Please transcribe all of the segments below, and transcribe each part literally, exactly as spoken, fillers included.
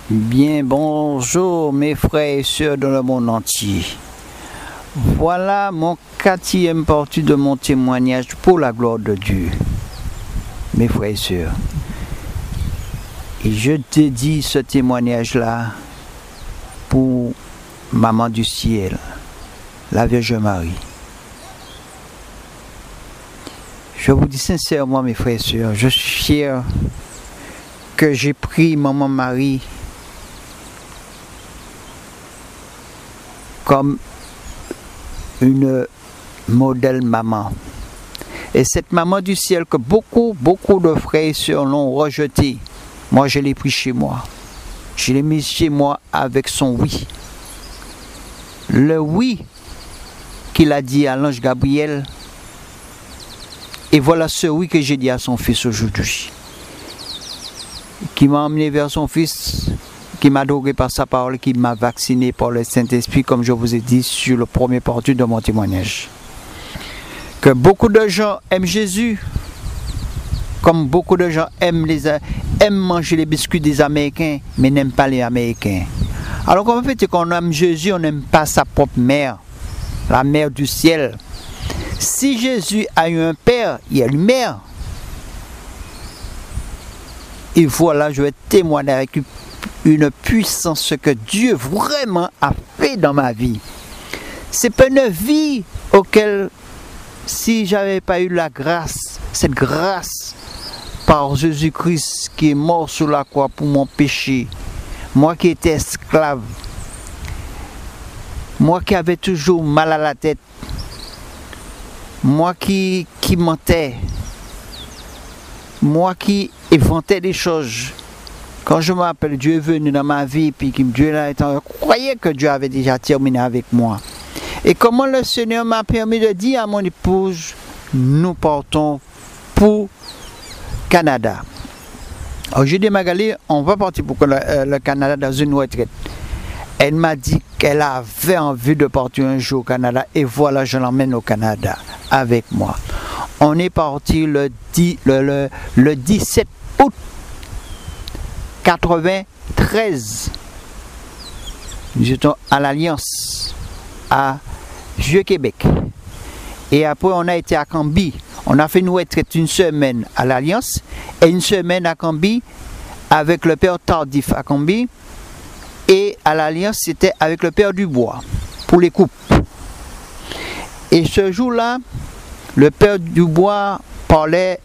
Bien, bonjour mes frères et sœurs dans le monde entier. Voilà mon quatrième partie de mon témoignage pour la gloire de Dieu. Mes frères et sœurs, et je dédie ce témoignage-là pour Maman du ciel, la Vierge Marie. Je vous dis sincèrement, mes frères et sœurs, je suis fier que j'ai pris Maman Marie comme une modèle maman. Et cette maman du ciel que beaucoup, beaucoup de frères et sœurs l'ont rejetée, moi je l'ai pris chez moi. Je l'ai mis chez moi avec son oui. Le oui qu'il a dit à l'ange Gabriel. Et voilà ce oui que j'ai dit à son fils aujourd'hui. Qui m'a emmené vers son fils, qui m'a adoré par sa parole, qui m'a vacciné par le Saint-Esprit, comme je vous ai dit sur le premier partie de mon témoignage. Que beaucoup de gens aiment Jésus, comme beaucoup de gens aiment, les, aiment manger les biscuits des Américains, mais n'aiment pas les Américains. Alors comment fait-il qu'on aime Jésus, on n'aime pas sa propre mère, la mère du ciel? Si Jésus a eu un père, il y a une mère. Et voilà, je vais témoigner avec une puissance ce que Dieu vraiment a fait dans ma vie. C'est pas une vie auquel, si j'avais pas eu la grâce, cette grâce par Jésus-Christ qui est mort sur la croix pour mon péché, moi qui étais esclave, moi qui avais toujours mal à la tête, moi qui, qui mentais, moi qui inventais des choses. Quand je m'appelle, Dieu est venu dans ma vie, puis que Dieu là étant, je croyais que Dieu avait déjà terminé avec moi. Et comment le Seigneur m'a permis de dire à mon épouse, nous partons pour Canada. Alors j'ai dit, Magali, on va partir pour le, euh, le Canada dans une retraite. Elle m'a dit qu'elle avait envie de partir un jour au Canada, et voilà, je l'emmène au Canada avec moi. On est parti le, dix, le, le, le dix-sept août quatre-vingt-treize. Nous étions à l'Alliance, à Vieux-Québec. Et après, on a été à Cambie. On a fait une retraite une semaine à l'Alliance et une semaine à Cambie avec le Père Tardif à Cambie. Et à l'Alliance, c'était avec le Père Dubois pour les coupes. Et ce jour-là, le Père Dubois parlait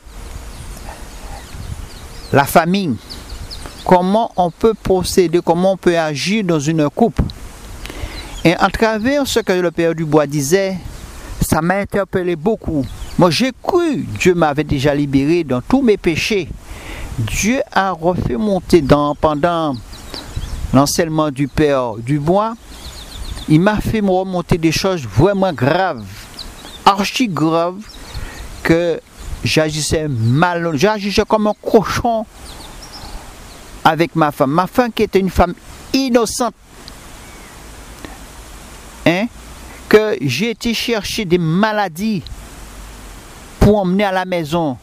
la famille. Comment on peut procéder, comment on peut agir dans une coupe. Et à travers ce que le Père Dubois disait, ça m'a interpellé beaucoup. Moi j'ai cru, Dieu m'avait déjà libéré dans tous mes péchés. Dieu a refait monter dans, pendant l'enseignement du Père Dubois, il m'a fait remonter des choses vraiment graves, archi graves, que j'agissais mal, j'agissais comme un cochon avec ma femme. Ma femme qui était une femme innocente, hein, que j'ai été chercher des maladies pour emmener à la maison.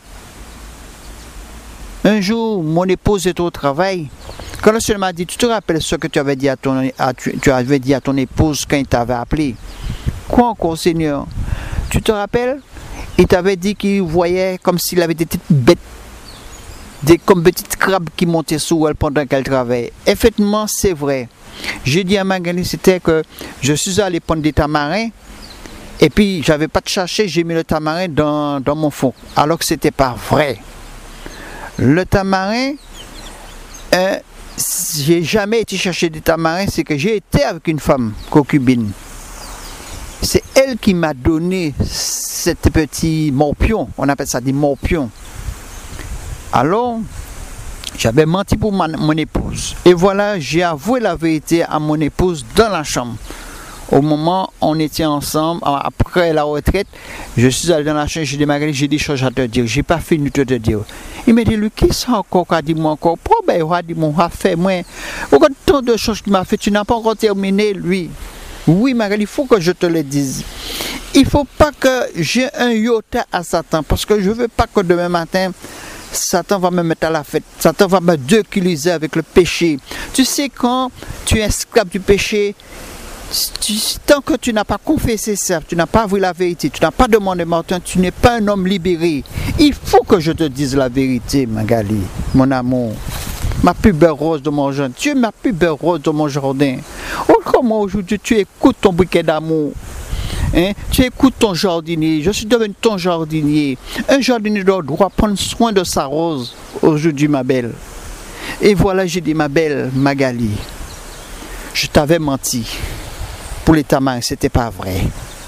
Un jour, mon épouse était au travail. Quand le Seigneur m'a dit, tu te rappelles ce que tu avais dit à ton, à, tu, tu avais dit à ton épouse quand il t'avait appelé? Quoi encore, Seigneur? Tu te rappelles? Il t'avait dit qu'il voyait comme s'il avait des petites bêtes, des comme petites crabes qui montaient sur elle pendant qu'elle travaillait. Effectivement, c'est vrai. J'ai dit à Magali, c'était que je suis allé prendre des tamarins et puis j'avais pas de chercher, j'ai mis le tamarin dans, dans mon fond. Alors que c'était pas vrai. Le tamarin, euh, j'ai jamais été chercher des tamarins, c'est que j'ai été avec une femme concubine. C'est elle qui m'a donné cet petit morpion, on appelle ça des morpions. Alors, j'avais menti pour ma, mon épouse. Et voilà, j'ai avoué la vérité à mon épouse dans la chambre. Au moment où on était ensemble, après la retraite, je suis allé dans la chambre, j'ai dit, Magali, j'ai des choses à te dire. Je n'ai pas fini de te dire. Il m'a dit, lui, qui ça encore qu'a dit moi encore? Pourquoi il a dit, mon a fait moi? Pourquoi tant de choses qu'il m'a fait, tu n'as pas encore terminé, lui? Oui, Magali, il faut que je te le dise. Il ne faut pas que j'ai un iota à Satan, parce que je ne veux pas que demain matin, Satan va me mettre à la fête. Satan va me déculiser avec le péché. Tu sais, quand tu es esclave du péché, tu, tant que tu n'as pas confessé ça, tu n'as pas vu la vérité, tu n'as pas demandé Martin, tu n'es pas un homme libéré. Il faut que je te dise la vérité, Magali, mon amour. Ma plus belle rose de mon jardin. Tu es ma plus belle rose de mon jardin. Oh, comment aujourd'hui tu écoutes ton bouquet d'amour. Hein? Tu écoutes ton jardinier. Je suis devenu ton jardinier. Un jardinier doit prendre soin de sa rose aujourd'hui, ma belle. Et voilà, j'ai dit, ma belle Magali, je t'avais menti. Pour les tamins, c'était pas vrai.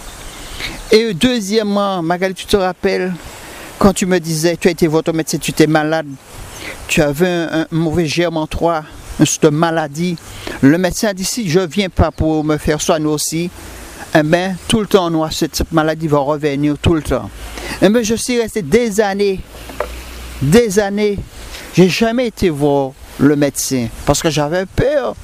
Et deuxièmement, Magali, tu te rappelles, quand tu me disais, tu as été votre médecin, tu étais malade, tu avais un, un mauvais germe en toi, une maladie. Le médecin a dit, si je ne viens pas pour me faire soigner aussi, eh bien, tout le temps, nous, cette, cette maladie va revenir tout le temps. Eh bien, je suis resté des années, des années, j'ai jamais été voir le médecin, parce que j'avais peur.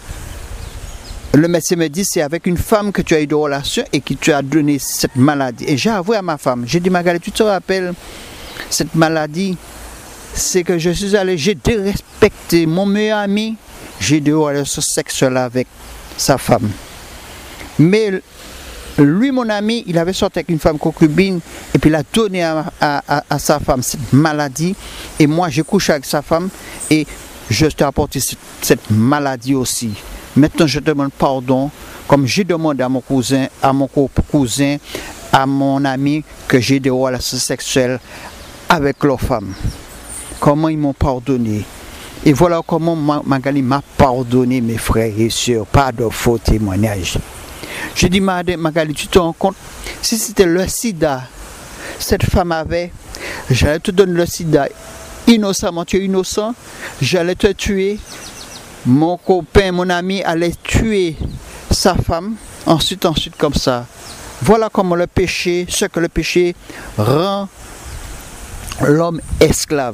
Le médecin me dit, c'est avec une femme que tu as eu de relation et qui tu as donné cette maladie. Et j'ai avoué à ma femme, j'ai dit, Magali, tu te rappelles, cette maladie, c'est que je suis allé, j'ai dérespecté mon meilleur ami, j'ai de relations sexuelles avec sa femme. Mais lui, mon ami, il avait sorti avec une femme concubine et puis il a donné à, à, à, à sa femme cette maladie. Et moi, j'ai couché avec sa femme et je t'ai apporté cette, cette maladie aussi. Maintenant, je demande pardon, comme j'ai demandé à mon cousin, à mon cousin, à mon ami, que j'ai des relations sexuelles avec leur femme. Comment ils m'ont pardonné. Et voilà comment Magali m'a pardonné, mes frères et sœurs, pas de faux témoignages. Je dis, Magali, tu te rends compte, si c'était le sida, cette femme avait, j'allais te donner le sida innocemment, tu es innocent, j'allais te tuer, mon copain, mon ami allait tuer sa femme, ensuite, ensuite comme ça. Voilà comment le péché, ce que le péché rend l'homme esclave.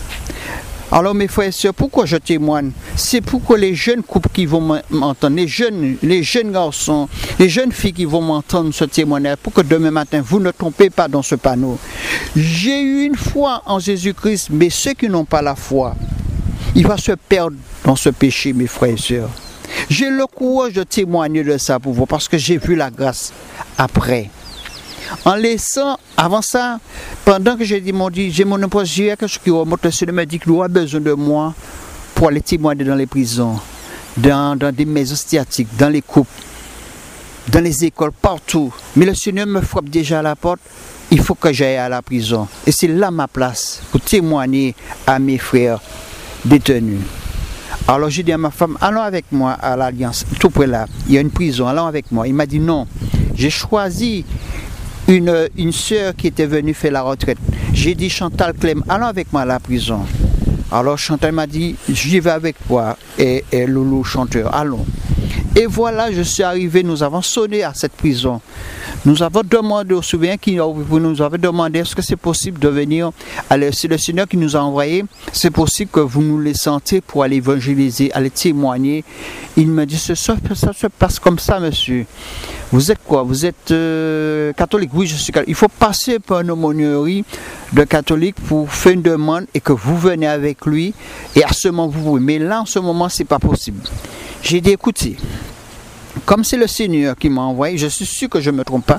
Alors mes frères et sœurs, pourquoi je témoigne? C'est pourquoi les jeunes couples qui vont m'entendre, les jeunes, les jeunes garçons, les jeunes filles qui vont m'entendre ce témoignage, pour que demain matin, vous ne trompez pas dans ce panneau. J'ai eu une foi en Jésus-Christ, mais ceux qui n'ont pas la foi, ils vont se perdre dans ce péché, mes frères et sœurs. J'ai le courage de témoigner de ça pour vous, parce que j'ai vu la grâce après. En laissant, avant ça, pendant que j'ai dit, mon Dieu, j'ai mon épouse, j'ai quelque chose qui remonte, le Seigneur me dit qu'il aura besoin de moi pour aller témoigner dans les prisons, dans, dans des maisons sciatiques, dans les couples, dans les écoles, partout. Mais le Seigneur me frappe déjà à la porte, il faut que j'aille à la prison. Et c'est là ma place, pour témoigner à mes frères détenus. Alors j'ai dit à ma femme, allons avec moi à l'Alliance, tout près là, il y a une prison, allons avec moi. Il m'a dit non, j'ai choisi une, une soeur qui était venue faire la retraite. J'ai dit, Chantal Clem, allons avec moi à la prison. Alors Chantal m'a dit, j'y vais avec toi, et, et Loulou chanteur, allons. Et voilà, je suis arrivé, nous avons sonné à cette prison. Nous avons demandé au souverain qui nous avait demandé, est-ce que c'est possible de venir, c'est le Seigneur qui nous a envoyé, c'est possible que vous nous les sentez pour aller évangéliser, aller témoigner. Il me dit, ça, ça, ça se passe comme ça, monsieur. Vous êtes quoi? Vous êtes euh, catholique? Oui, je suis catholique. Il faut passer par une aumônerie de catholique pour faire une demande et que vous venez avec lui et à ce moment vous pouvez. Mais là, en ce moment, c'est pas possible. J'ai dit, écoutez, comme c'est le Seigneur qui m'a envoyé, je suis sûr que je ne me trompe pas.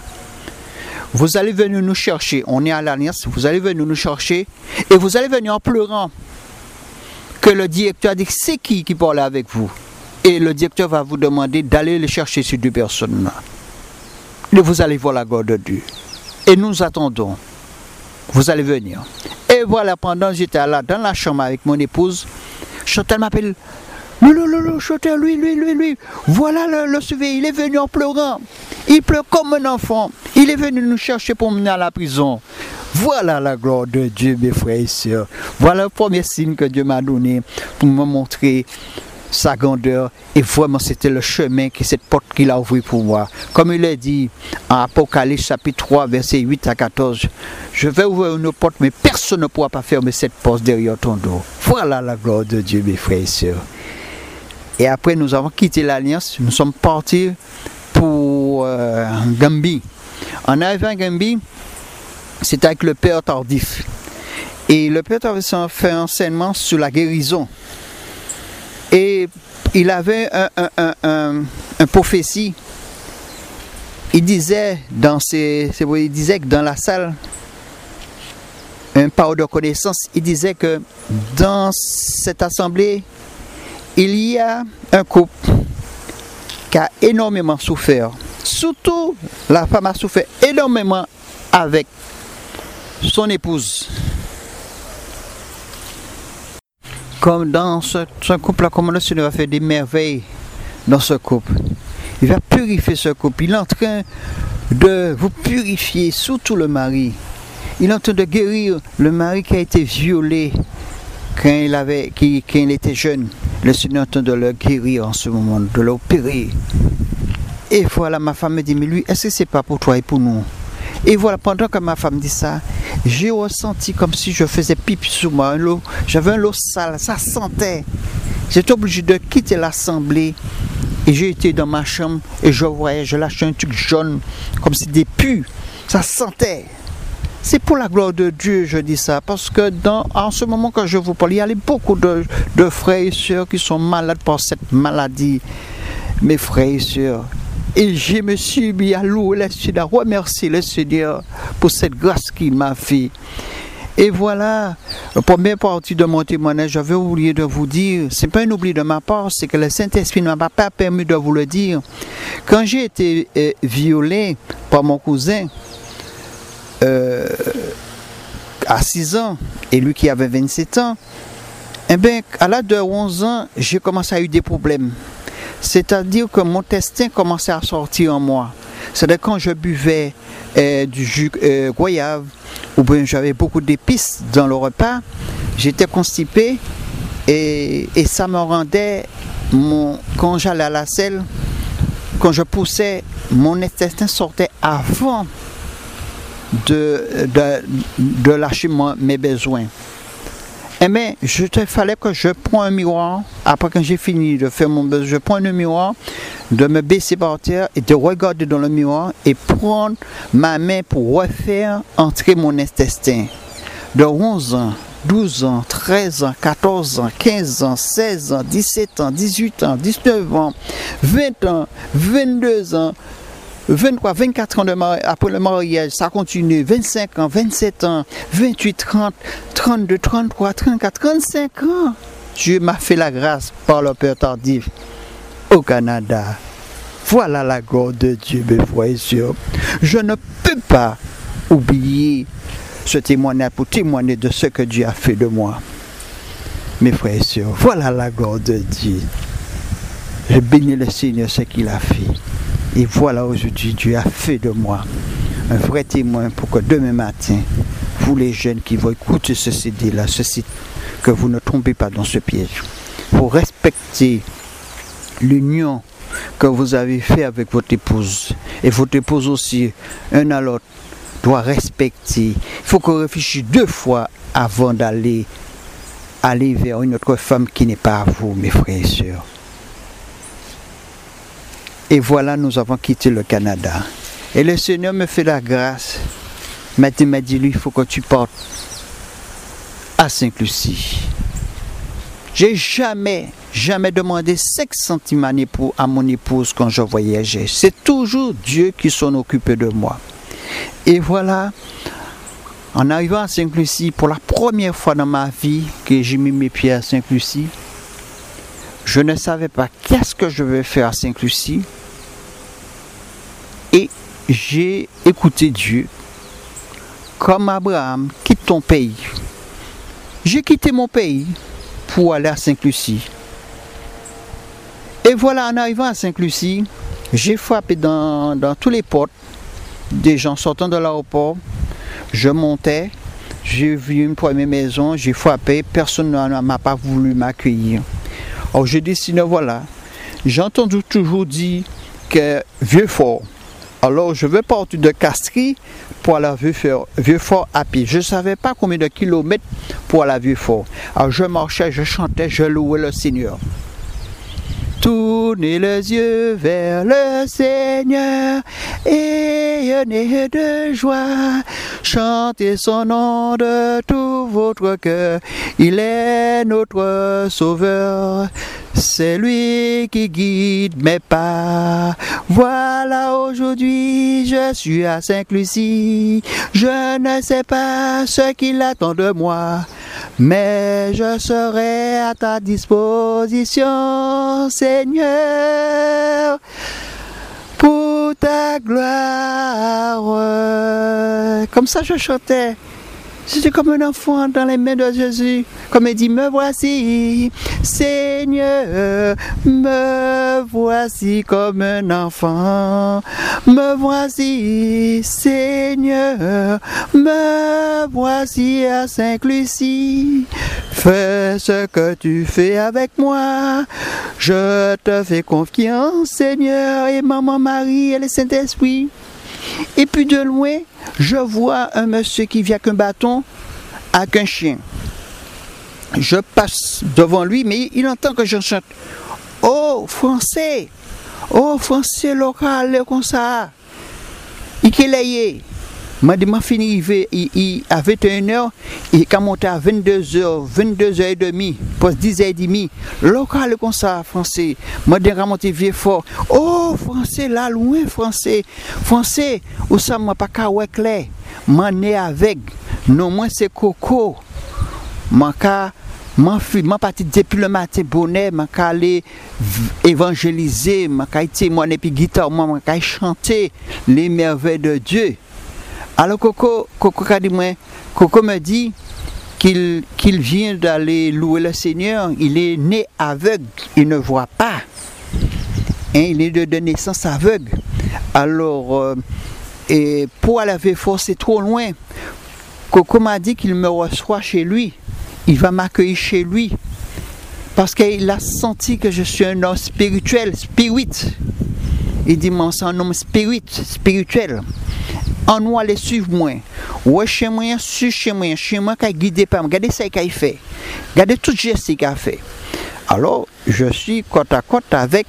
Vous allez venir nous chercher. On est à l'Alliance, vous allez venir nous chercher et vous allez venir en pleurant. Que le directeur a dit, c'est qui qui parle avec vous? Et le directeur va vous demander d'aller les chercher ces deux personnes-là. Et vous allez voir la gloire de Dieu. Et nous attendons. Vous allez venir. Et voilà, pendant que j'étais là dans la chambre avec mon épouse, Chantal m'appelle. Non, non, non, non, Chantal, lui, lui, lui, lui. Voilà le, le surveillant, il est venu en pleurant. Il pleure comme un enfant. Il est venu nous chercher pour mener à la prison. Voilà la gloire de Dieu, mes frères et sœurs. Voilà le premier signe que Dieu m'a donné pour me montrer sa grandeur. Et vraiment, c'était le chemin, que cette porte qu'il a ouvert pour moi. Comme il est dit en Apocalypse chapitre trois, versets huit à quatorze. Je vais ouvrir une porte, mais personne ne pourra pas fermer cette porte derrière ton dos. Voilà la gloire de Dieu, mes frères et sœurs. Et après, nous avons quitté l'Alliance. Nous sommes partis pour euh, Gambie. En arrivant à Gambie, c'était avec le père Tardif. Et le Père Tavisson fait un enseignement sur la guérison. Et il avait un, un, un, un, un prophétie. Il disait, dans ses, il disait que dans la salle, un parole de connaissance, il disait que dans cette assemblée, il y a un couple qui a énormément souffert. Surtout, la femme a souffert énormément avec son épouse. Comme dans ce, ce couple-là, comme le Seigneur a fait des merveilles dans ce couple. Il va purifier ce couple. Il est en train de vous purifier, surtout le mari. Il est en train de guérir le mari qui a été violé quand il, avait, qui, quand il était jeune. Le Seigneur est en train de le guérir en ce moment, de l'opérer. Et voilà, ma femme me dit, mais lui, est-ce que c'est pas pour toi et pour nous? Et voilà, pendant que ma femme dit ça, j'ai ressenti comme si je faisais pipi sur moi. Un lot, j'avais un lot sale, ça sentait. J'étais obligé de quitter l'assemblée. Et j'ai été dans ma chambre et je voyais, je lâchais un truc jaune, comme si des pus. Ça sentait. C'est pour la gloire de Dieu, je dis ça, parce que dans, en ce moment que je vous parle, il y a beaucoup de, de frères et sœurs qui sont malades par cette maladie, mes frères et sœurs. Et je me suis mis à louer le Seigneur, à remercier le Seigneur pour cette grâce qu'il m'a fait. Et voilà, la première partie de mon témoignage, j'avais oublié de vous dire, ce n'est pas un oubli de ma part, c'est que le Saint-Esprit ne m'a pas permis de vous le dire. Quand j'ai été euh, violé par mon cousin, euh, à six ans, et lui qui avait vingt-sept ans, eh bien, à l'âge de onze ans, j'ai commencé à avoir des problèmes. C'est-à-dire que mon intestin commençait à sortir en moi. C'est-à-dire quand je buvais euh, du jus euh, goyave, ou bien j'avais beaucoup d'épices dans le repas, j'étais constipé et, et ça me rendait, mon, quand j'allais à la selle, quand je poussais, mon intestin sortait avant de, de, de lâcher mon, mes besoins. Eh bien, il fallait que je prenne un miroir, après que j'ai fini de faire mon besoin, je prends un miroir, de me baisser par terre et de regarder dans le miroir et prendre ma main pour refaire entrer mon intestin. De onze ans, douze ans, treize ans, quatorze ans, quinze ans, seize ans, dix-sept ans, dix-huit ans, dix-neuf ans, vingt ans, vingt-deux ans, vingt-trois, vingt-quatre ans de mariage, après le mariage, ça continue, vingt-cinq ans, vingt-sept ans, vingt-huit, trente, trente-deux, trente-trois, trente-quatre, trente-cinq ans. Dieu m'a fait la grâce par le Père Tardif au Canada. Voilà la gloire de Dieu, mes frères et sœurs. Je ne peux pas oublier ce témoignage pour témoigner de ce que Dieu a fait de moi. Mes frères et sœurs, voilà la gloire de Dieu. Je bénis le Seigneur ce qu'il a fait. Et voilà aujourd'hui, Dieu a fait de moi un vrai témoin pour que demain matin, vous les jeunes qui vont écouter ce C D-là, ce site, que vous ne tombez pas dans ce piège. Pour respecter l'union que vous avez fait avec votre épouse. Et votre épouse aussi, un à l'autre, doit respecter. Il faut qu'on réfléchisse deux fois avant d'aller aller vers une autre femme qui n'est pas à vous, mes frères et sœurs. Et voilà, nous avons quitté le Canada. Et le Seigneur me fait la grâce. Maintenant, il m'a dit, lui, il faut que tu partes à Sainte-Lucie. J'ai jamais, jamais demandé cinq centimes à mon épouse quand je voyageais. C'est toujours Dieu qui s'en occupe de moi. Et voilà, en arrivant à Sainte-Lucie, pour la première fois dans ma vie que j'ai mis mes pieds à Sainte-Lucie, je ne savais pas qu'est-ce que je vais faire à Sainte-Lucie. Et j'ai écouté Dieu. Comme Abraham, quitte ton pays. J'ai quitté mon pays pour aller à Sainte-Lucie. Et voilà, en arrivant à Sainte-Lucie, j'ai frappé dans, dans tous les portes des gens sortant de l'aéroport. Je montais, j'ai vu une première maison, j'ai frappé, personne ne m'a pas voulu m'accueillir. Alors j'ai décidé, voilà, j'ai entendu toujours dire que Vieux-Fort. Alors je vais partir de Castries pour aller à Vieux-Fort, Vieux-Fort à pied. Je ne savais pas combien de kilomètres pour aller à Vieux-Fort. Alors je marchais, je chantais, je louais le Seigneur. Tournez les yeux vers le Seigneur, ayez de joie, chantez son nom de tout ouvre votre cœur, il est notre sauveur. C'est lui qui guide mes pas. Voilà, aujourd'hui, je suis à Sainte-Lucie. Je ne sais pas ce qu'il attend de moi, mais je serai à ta disposition, Seigneur, pour ta gloire. Comme ça, je chantais. J'étais comme un enfant dans les mains de Jésus. Comme il dit, me voici, Seigneur, me voici comme un enfant. Me voici, Seigneur, me voici à Sainte-Lucie. Fais ce que tu fais avec moi. Je te fais confiance, Seigneur, et Maman Marie et le Saint-Esprit. Et puis de loin, je vois un monsieur qui vient avec un bâton, avec un chien. Je passe devant lui, mais il entend que je chante. Oh, français! Oh, français local, comme ça. Il est m'a dit, m'a fini, il, à vingt et une heures, il a monté à vingt-deux heures, vingt-deux heures trente, poste dix heures trente, local comme ça, français. M'a dit, remonté vieux fort. Oh, français, là, loin, français. Français, où ça m'a pas qu'à ouais clair. M'a né avec. Non, moi, c'est Coco. M'a qu'à. M'a parti depuis le matin bonnet, m'a qu'à aller évangéliser, m'a qu'à témoigner, puis guitare, m'a qu'à chanter les merveilles de Dieu. Alors Coco, Coco, Coco me dit qu'il qu'il vient d'aller louer le Seigneur. Il est né aveugle, il ne voit pas. Hein, il est de, de naissance aveugle. Alors, euh, et pour aller fort, c'est trop loin. Coco m'a dit qu'il me reçoit chez lui. Il va m'accueillir chez lui. Parce qu'il a senti que je suis un homme spirituel, spirit. Il dit, moi, c'est un homme spirit, spirituel. En nous aller suivre moi. Ouais, chez moi, sur chez moi, chez moi, qui guidé par moi. Regardez ça qu'il fait. Regardez tout geste qu'il a fait. Alors, je suis côte à côte avec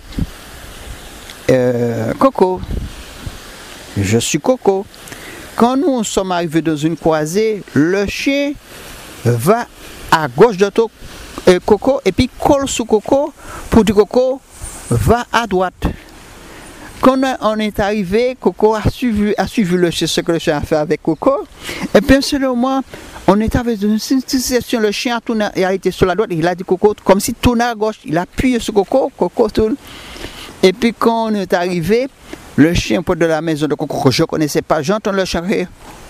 euh, Coco. Je suis Coco. Quand nous sommes arrivés dans une croisée, le chien va à gauche de ton, euh, Coco et puis colle sous Coco pour dire Coco va à droite. Quand on est arrivé, Coco a suivi, a suivi le chien, ce que le chien a fait avec Coco. Et puis, seulement, on est arrivé dans une situation, le chien a, tourné, il a été sur la droite, il a dit Coco, comme s'il tournait à gauche, il a appuyé sur Coco, Coco tourne. Et puis, quand on est arrivé, le chien près de la maison de Coco, que je ne connaissais pas, j'entends le chien rire.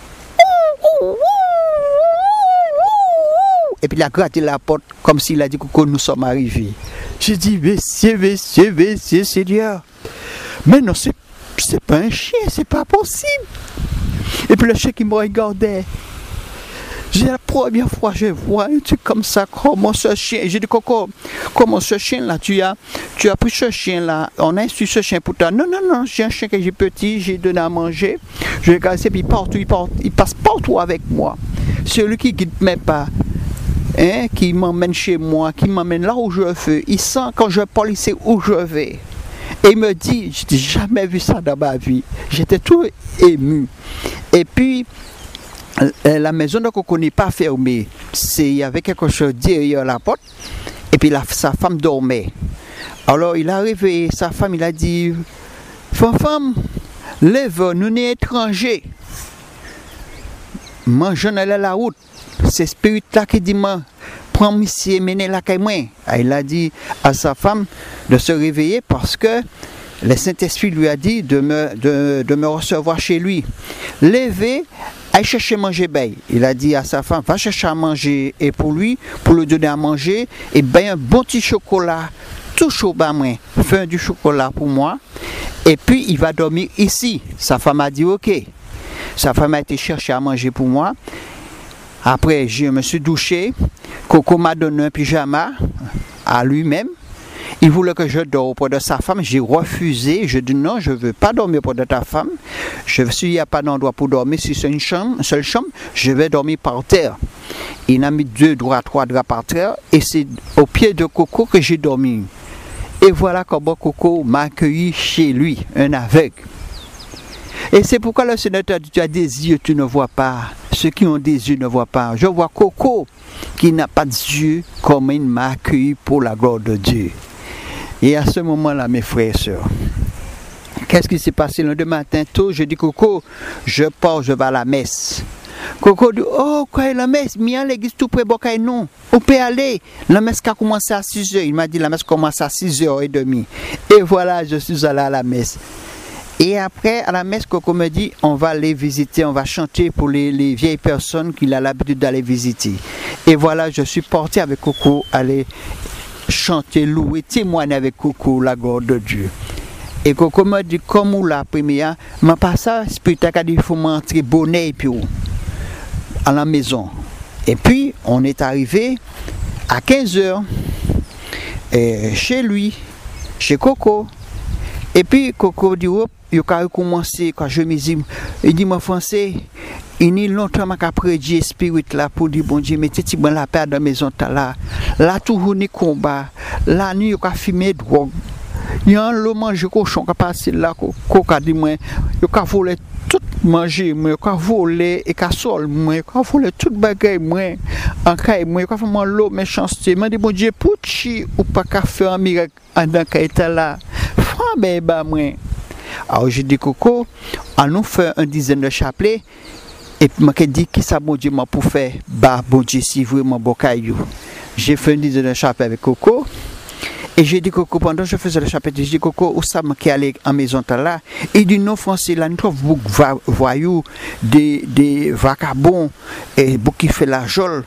Et puis, il a gratté la porte, comme s'il a dit Coco, nous sommes arrivés. J'ai dit, messieurs, messieurs, messieurs, Seigneur. Mais non, c'est, c'est pas un chien, c'est pas possible. Et puis le chien qui me regardait. J'ai la première fois que je vois un truc comme ça, comment ce chien. J'ai dit, Coco, comment ce chien-là, tu as, tu as pris ce chien-là, on a instruit ce chien pour toi. Non, non, non, j'ai un chien que j'ai petit, j'ai donné à manger. Je l'ai cassé, puis partout, il, part, il passe partout avec moi. Celui qui guide mes pas. Hein, qui m'emmène chez moi, qui m'emmène là où je veux. Il sent quand je parle, il sait où je vais. Et il me dit, je n'ai jamais vu ça dans ma vie. J'étais tout ému. Et puis, la maison de Coco n'est pas fermée. Il y avait quelque chose derrière la porte. Et puis la, sa femme dormait. Alors il est arrivé, sa femme, il a dit, femme, femme, lève, nous sommes étrangers. Moi, je n'ai la route. C'est spirit là qui dit, moi, prends monsieur, menez la caille moi. Il a dit à sa femme de se réveiller parce que le Saint-Esprit lui a dit de me, de, de me recevoir chez lui. Levé, allez chercher manger ben. Il a dit à sa femme, va chercher à manger et pour lui, pour lui donner à manger, et ben un bon petit chocolat, tout chaud bas moi, fais du chocolat pour moi. Et puis il va dormir ici. Sa femme a dit ok. Sa femme a été chercher à manger pour moi. Après, je me suis douché. Coco m'a donné un pyjama à lui-même. Il voulait que je dorme auprès de sa femme. J'ai refusé. Je dis non, je ne veux pas dormir auprès de ta femme. Je suis, il n'y a pas d'endroit pour dormir. Si c'est une chambre, une seule chambre, je vais dormir par terre. Il a mis deux draps, trois draps par terre. Et c'est au pied de Coco que j'ai dormi. Et voilà comment Coco m'a accueilli chez lui, un aveugle. Et c'est pourquoi le Seigneur t'a dit, tu as des yeux, tu ne vois pas. Ceux qui ont des yeux ne voient pas. Je vois Coco qui n'a pas de yeux, comme il m'a accueilli pour la gloire de Dieu. Et à ce moment-là, mes frères et sœurs, qu'est-ce qui s'est passé le lendemain matin tôt? Je dis, Coco, je pars, je vais à la messe. Coco dit, oh, quoi est la messe? Mien, l'église tout près, bon, non. On peut aller. La messe a commencé à six heures. Il m'a dit, la messe commence à six heures trente. Et voilà, je suis allé à la messe. Et après, à la messe, Coco me dit, on va aller visiter, on va chanter pour les, les vieilles personnes qu'il a l'habitude d'aller visiter. Et voilà, je suis parti avec Coco, aller chanter, louer, témoigner avec Coco, la gloire de Dieu. Et Coco me dit, comme ou la première, je pas ça, spirituel a dit, il faut m'entrer bonnet et puis à la maison. Et puis, on est arrivé à quinze heures et chez lui, chez Coco. Et puis, Coco dit, oh, il a recommencé, quand je me dis, il dit, moi, français, il y a longtemps que je prédit spirit là pour dire, bon Dieu, mettez tu la paix dans la maison là. Là, tout le monde combat. La nuit, il a fumé drogue. Il y a un lot manger cochon qui a passé là, Coco a dit, moi, il a volé tout manger, moi, il a volé et cassol, moi, il a volé tout bagay, moi, en caille, moi, il a fait mon lot méchanceté. Il m'a dit, bon Dieu, pourquoi ou pas qu'à faire un miracle dans caille là? Frère, ben, ben, moi. Alors, j'ai dit, Coco, on nous fait une dizaine de chapelets, et puis, je dit, qui ça, bon Dieu, m'a pour faire, bah, bon Dieu, si vraiment, bon caillou. J'ai fait une dizaine de chapelets avec Coco. Et j'ai dit, Coco, pendant que je faisais le chapitre, j'ai dit, Coco, où ça qui allait en maison là? Il dit, non, français, là, nous trouvons beaucoup de voyous, des, des vagabonds, et beaucoup qui fait la jole,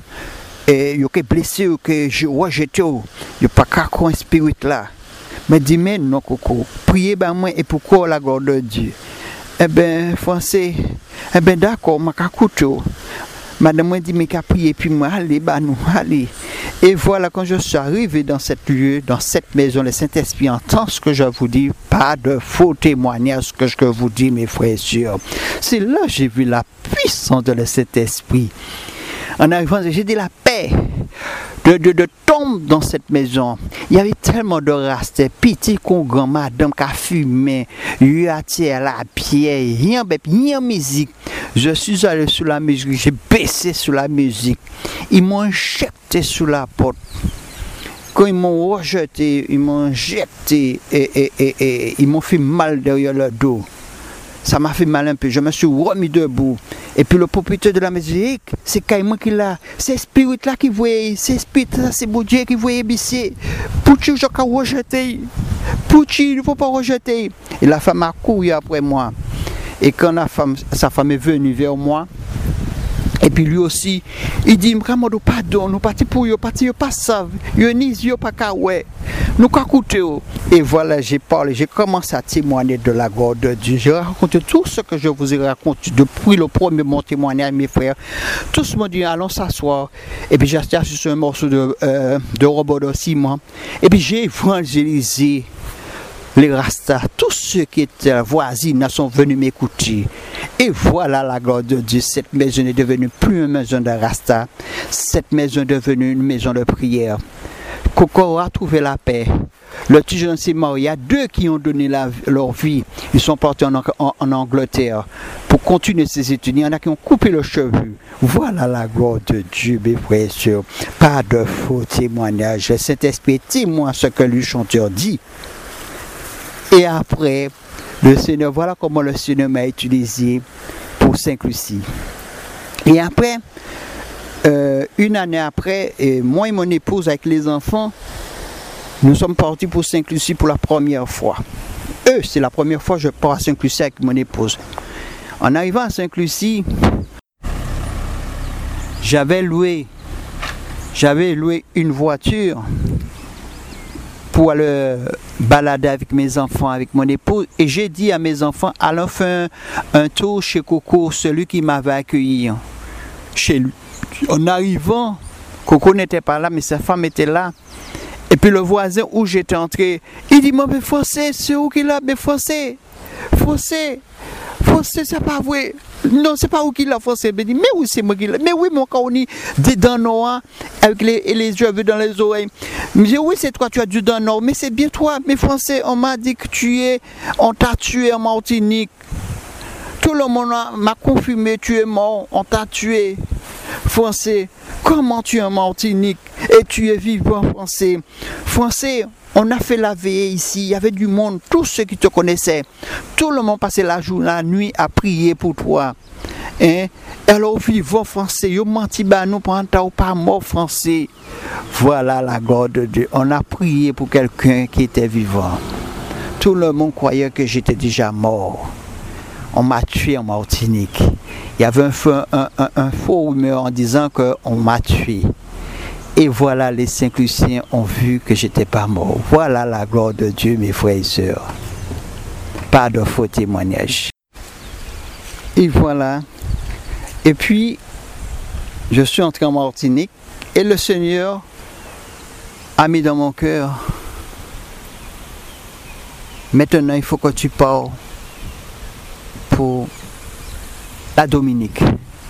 et il y a des blessés, que je rejette, il n'y a pas qu'un spirit là. Mais dis, mais non, Coco, priez ben moi, et pourquoi la gloire de Dieu? Eh bien, français, eh bien, d'accord, je vais Madame m'a dit, mais qu'à prier, puis moi, allez, bah nous, allez. Et voilà, quand je suis arrivé dans cette lieu, dans cette maison, le Saint-Esprit entend ce que je vous dis, pas de faux témoignages, ce que je vous dis, mes frères et sœurs. C'est là que j'ai vu la puissance de le Saint-Esprit. En arrivant, j'ai dit la paix de, de, de tombe dans cette maison. Il y avait tellement de rastes, petit qu'on grand madame qui a fumé, il y a la pierre, rien de musique. Je suis allé sous la musique, j'ai baissé sous la musique. Ils m'ont jeté sous la porte. Quand ils m'ont rejeté, ils m'ont jeté et, et, et, et ils m'ont fait mal derrière le dos. Ça m'a fait mal un peu, je me suis remis debout. Et puis le propriétaire de la musique, c'est Caïman qui l'a. C'est Spirit là qui voyait, c'est Spirit là, c'est bon Dieu qui voyait bisser. Pouchi, je vais rejeter. Pouchi, il ne faut pas rejeter. Et la femme a couru après moi. Et quand la femme, sa femme est venue vers moi, et puis lui aussi, il dit, vraiment, nous pardon, nous partons pour eux, partons pas savent, nous n'y sommes pas qu'à ouais, nous qu'à écouter. Et voilà, j'ai parlé, j'ai commencé à témoigner de la gloire de Dieu. J'ai raconté tout ce que je vous ai raconté depuis le premier mon témoignage, mes frères. Tous m'ont dit, allons s'asseoir. Et puis j'ai assis sur un morceau de, euh, de robot de ciment. Et puis j'ai évangélisé les Rastas, tous ceux qui étaient voisins sont venus m'écouter. Et voilà la gloire de Dieu. Cette maison est devenue plus une maison de Rasta. Cette maison est devenue une maison de prière. Coco a trouvé la paix. Le petit jeune s'est marié. Il y a deux qui ont donné la, leur vie. Ils sont partis en, en, en Angleterre pour continuer ses études. Il y en a qui ont coupé le cheveu. Voilà la gloire de Dieu, mes frères et sœurs. Pas de faux témoignages. Le Saint-Esprit est témoin ce que le chanteur dit. Et après, le Seigneur, voilà comment le Seigneur m'a utilisé pour Saint-Lucie. Et après, euh, une année après, et moi et mon épouse avec les enfants, nous sommes partis pour Saint-Lucie pour la première fois. Eux, c'est la première fois que je pars à Saint-Lucie avec mon épouse. En arrivant à Saint-Lucie, j'avais loué, j'avais loué une voiture pour aller balader avec mes enfants, avec mon épouse. Et j'ai dit à mes enfants, allons faire un, un tour chez Coco, celui qui m'avait accueilli chez lui. En arrivant, Coco n'était pas là, mais sa femme était là. Et puis le voisin où j'étais entré, il dit, mais Fossé, c'est où qu'il a, mais Fossé, Fossé, Fossé, c'est pas vrai. Non, c'est pas où qu'il a Fossé. Mais oui, c'est moi qui l'a. Mais oui, mon quand on est des dents noires, avec les, les yeux dans les oreilles. Je me dis, oui, c'est toi, tu as du dents noires. Mais c'est bien toi, mais Français, on m'a dit que tu es, on t'a tué en Martinique. Tout le monde m'a confirmé, tu es mort, on t'a tué. Français, comment tu es en Martinique et tu es vivant, Français? Français, on a fait la veillée ici, il y avait du monde, tous ceux qui te connaissaient. Tout le monde passait la journée, la nuit à prier pour toi. Hein? Alors, vivant, Français, yo menti ba nous pour un temps pas mort, Français. Voilà la gloire de Dieu. On a prié pour quelqu'un qui était vivant. Tout le monde croyait que j'étais déjà mort. On m'a tué en Martinique. Il y avait un, un, un, un faux rumeur en disant qu'on m'a tué. Et voilà, les Saint-Luciens ont vu que j'étais pas mort. Voilà la gloire de Dieu, mes frères et sœurs. Pas de faux témoignage. Et voilà. Et puis, je suis entré en Martinique et le Seigneur a mis dans mon cœur, maintenant il faut que tu pars pour la Dominique.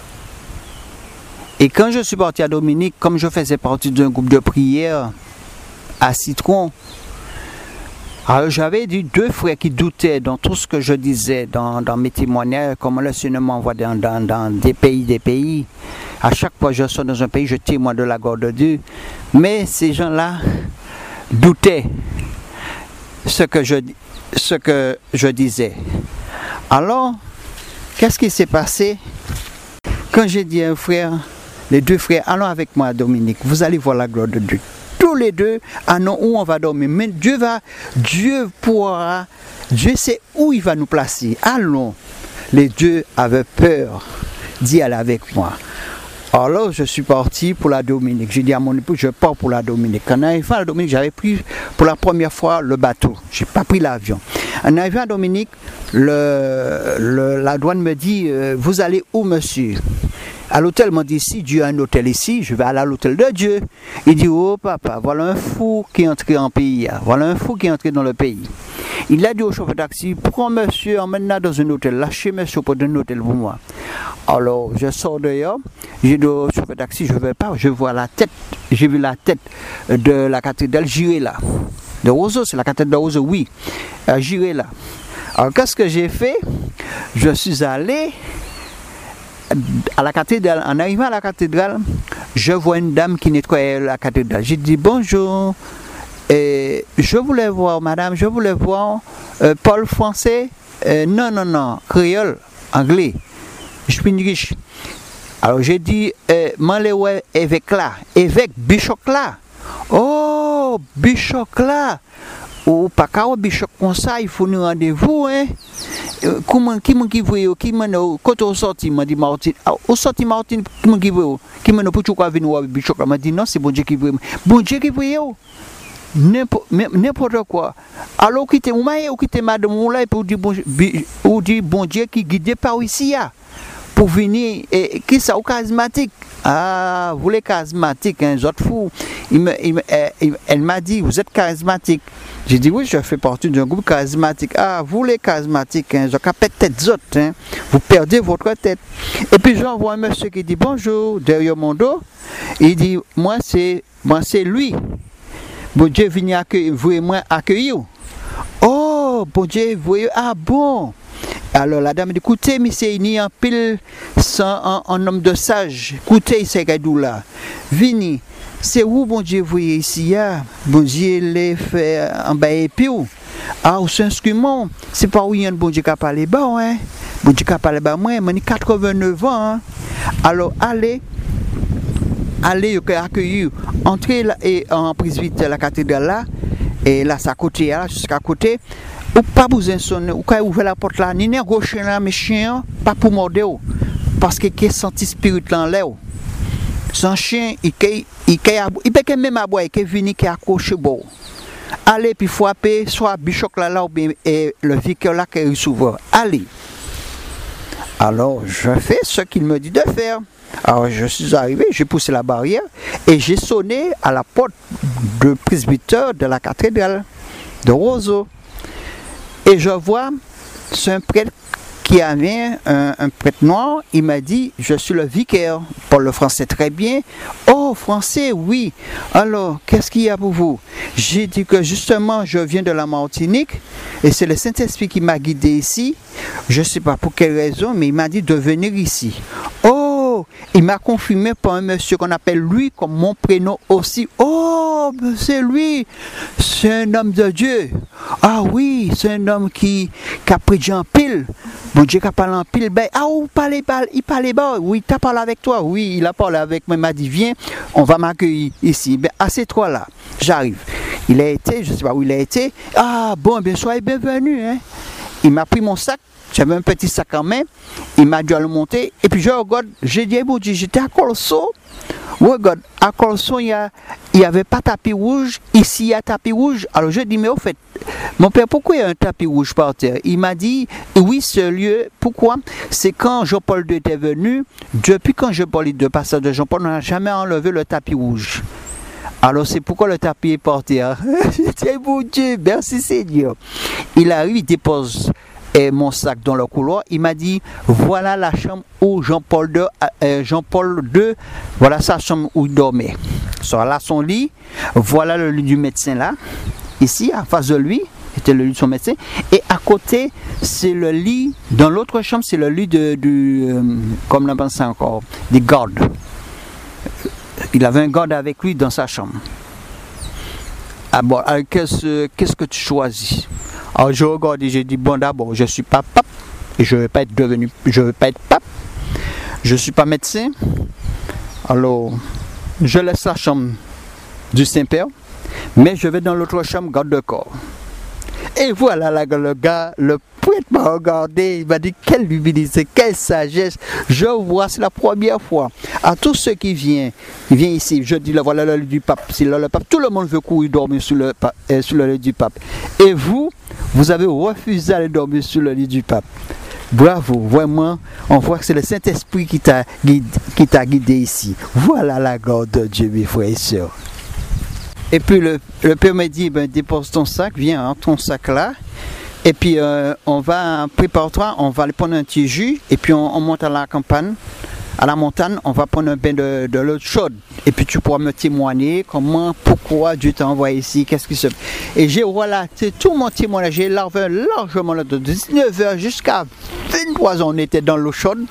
Et quand je suis parti à Dominique, comme je faisais partie d'un groupe de prière à Citron, alors j'avais dit deux frères qui doutaient dans tout ce que je disais, dans, dans mes témoignages, comme le Seigneur m'envoie dans, dans, dans des pays, des pays. À chaque fois que je sors dans un pays, je témoigne de la gloire de Dieu. Mais ces gens-là doutaient ce que je, ce que je disais. Alors, qu'est-ce qui s'est passé? Quand j'ai dit à un frère, les deux frères, allons avec moi à Dominique, vous allez voir la gloire de Dieu. Tous les deux, ah non, où on va dormir. Mais Dieu va, Dieu pourra, Dieu sait où il va nous placer. Allons. Les deux avaient peur d'y aller avec moi. Alors, je suis parti pour la Dominique. J'ai dit à mon époux, je pars pour la Dominique. En arrivant à la Dominique, j'avais pris pour la première fois le bateau. Je n'ai pas pris l'avion. En arrivant à Dominique, le, le, la douane me dit, euh, vous allez où, monsieur? À l'hôtel, m'a dit, si Dieu a un hôtel ici, je vais aller à l'hôtel de Dieu. Il dit, oh papa, voilà un fou qui est entré en pays. Voilà un fou qui est entré dans le pays. Il a dit au chauffeur de taxi, prends monsieur, emmène-la dans un hôtel, lâchez monsieur pour un hôtel pour moi. Alors, je sors dehors, j'ai dit au chauffeur de taxi, je ne vais pas, je vois la tête, j'ai vu la tête de la cathédrale girée là. De Roseau, c'est la cathédrale de Roseau, oui, girée là. Alors, qu'est-ce que j'ai fait? Je suis allé à la cathédrale. En arrivant à la cathédrale, je vois une dame qui nettoyait la cathédrale. J'ai dit bonjour, et je voulais voir madame, je voulais voir euh, Paul français, euh, non, non, non, créole, anglais, je suis riche. Alors j'ai dit, euh, m'enlève évêque là, évêque, bishop là. Oh, bishop là. Ou pas qu'à bishop comme ça, il faut nous rendez-vous, hein. Comment qui m'a qui voyait qui m'a quand on sorti m'a dit Martine au sorti Martine qui m'a qui voyait qui m'a pour pourquoi venir voir bishop m'a dit non c'est bon Dieu qui voyait bon Dieu qui voyait n'importe quoi alors qui était moi ou qui était madame ou là pour dire bon ou dire bon Dieu qui guidait par ici pour venir et qui ça au charismatique. Ah, vous les charismatiques, hein, autres fous. Il me, il me, il, elle m'a dit, vous êtes charismatique. J'ai dit, oui, je fais partie d'un groupe charismatique. Ah, vous les charismatiques, hein, peut-être autres, hein, vous perdez votre tête. Et puis j'envoie un monsieur qui dit, bonjour, derrière mon dos. Il dit, moi c'est moi c'est lui. Bon Dieu, venez accueillir, vous et moi accueillir. Oh, bon Dieu, vous voyez, ah bon. Alors la dame dit, écoutez, monsieur, il y a un pile sans un homme de sage. Écoutez, c'est gadou là. Vini, c'est où bon Dieu vous voyez ici, hein? Bon Dieu les fait en bas et puis où? Ah, c'est un instrument. C'est pas où il y a un bon Dieu qui a parlé bas, hein? Bon Dieu qui a parlé bas, moi, j'ai quatre-vingt-neuf ans. Hein? Alors allez, allez, accueillir, entrez là, et en presbytère la cathédrale là, et là, c'est à côté, là, jusqu'à côté. Ou pas besoin sonner, ou quand ouvrir la porte là, ni ne gauche là, mes chiens, pas pour mordre, parce que qui senti spirit là en l'air. Son chien, il il il peut même aboyer, il vient qui accroche bon. Allez puis frapper, soit bichoc là là ou bien et le vicaire là qui est souvent. Allez. Alors je fais ce qu'il me dit de faire. Alors je suis arrivé, j'ai poussé la barrière et j'ai sonné à la porte du presbytère de la cathédrale de Roseau. Et je vois, c'est un prêtre qui avait un, un prêtre noir. Il m'a dit, je suis le vicaire. Il parle le français très bien. Oh, français, oui. Alors, qu'est-ce qu'il y a pour vous? J'ai dit que justement, je viens de la Martinique et c'est le Saint-Esprit qui m'a guidé ici. Je ne sais pas pour quelle raison, mais il m'a dit de venir ici. Oh, il m'a confirmé par un monsieur qu'on appelle lui, comme mon prénom aussi. Oh, c'est lui, c'est un homme de Dieu. Ah oui, c'est un homme qui, qui a pris en pile. Bon Dieu qui a parlé en pile. Ben, ah, il parlait, il parlait bas. Oui, tu as parlé avec toi. Oui, il a parlé avec moi. Il m'a dit, viens, on va m'accueillir ici. Ben, assieds-toi là. J'arrive. Il a été, je ne sais pas où il a été. Ah, bon, bien, soyez bienvenue. Hein. Il m'a pris mon sac. J'avais un petit sac en main. Il m'a dû le monter. Et puis, je regarde, j'ai dit, bon Dieu, j'étais à Colso. Regarde, à Colson, il n'y avait pas de tapis rouge. Ici, il y a tapis rouge. Alors, je dis, mais au fait, mon père, pourquoi il y a un tapis rouge par terre? Il m'a dit, oui, ce lieu, pourquoi? C'est quand Jean-Paul deux était venu, depuis quand Jean-Paul deux, passage de Jean-Paul, on n'a jamais enlevé le tapis rouge. Alors, c'est pourquoi le tapis est par terre. Je dis, mon Dieu, merci Seigneur. Il arrive, il dépose et mon sac dans le couloir, il m'a dit, voilà la chambre où Jean-Paul deux, euh, Jean-Paul deux, voilà sa chambre où il dormait. So, là, son lit, voilà le lit du médecin là, ici, en face de lui, c'était le lit de son médecin, et à côté, c'est le lit, dans l'autre chambre, c'est le lit de, du, euh, comme on pense encore, des gardes. Il avait un garde avec lui dans sa chambre. Ah bon, alors qu'est-ce, qu'est-ce que tu choisis? Alors je regarde et j'ai dit, bon d'abord, je ne suis pas pape, et je ne veux pas être devenu, je veux pas être pape, je ne suis pas médecin, alors je laisse la chambre du Saint-Père, mais je vais dans l'autre chambre, garde de corps. Et voilà là, le gars, le prêtre m'a regardé, il m'a dit, quelle humilité, quelle sagesse, je vois, c'est la première fois. À tous ceux qui viennent, ils viennent ici, je dis, là, voilà le lit du pape, c'est là le pape, tout le monde veut courir dormir sur le, euh, sur le lit du pape. Et vous, vous avez refusé d'aller dormir sur le lit du pape. Bravo, vraiment, on voit que c'est le Saint-Esprit qui t'a guidé, qui t'a guidé ici. Voilà la garde de Dieu, mes frères et sœurs. Et puis le, le père m'a dit, ben, dépose ton sac, viens, hein, ton sac là. Et puis euh, on va, prépare-toi, on va aller prendre un petit jus. Et puis on, on monte à la campagne, à la montagne, on va prendre un bain de, de l'eau chaude. Et puis tu pourras me témoigner comment, pourquoi Dieu t'a envoyé ici, qu'est-ce qui se passe. Et j'ai relaté tout mon témoignage, j'ai largement de dix-neuf heures jusqu'à vingt-trois heures, on était dans l'eau chaude.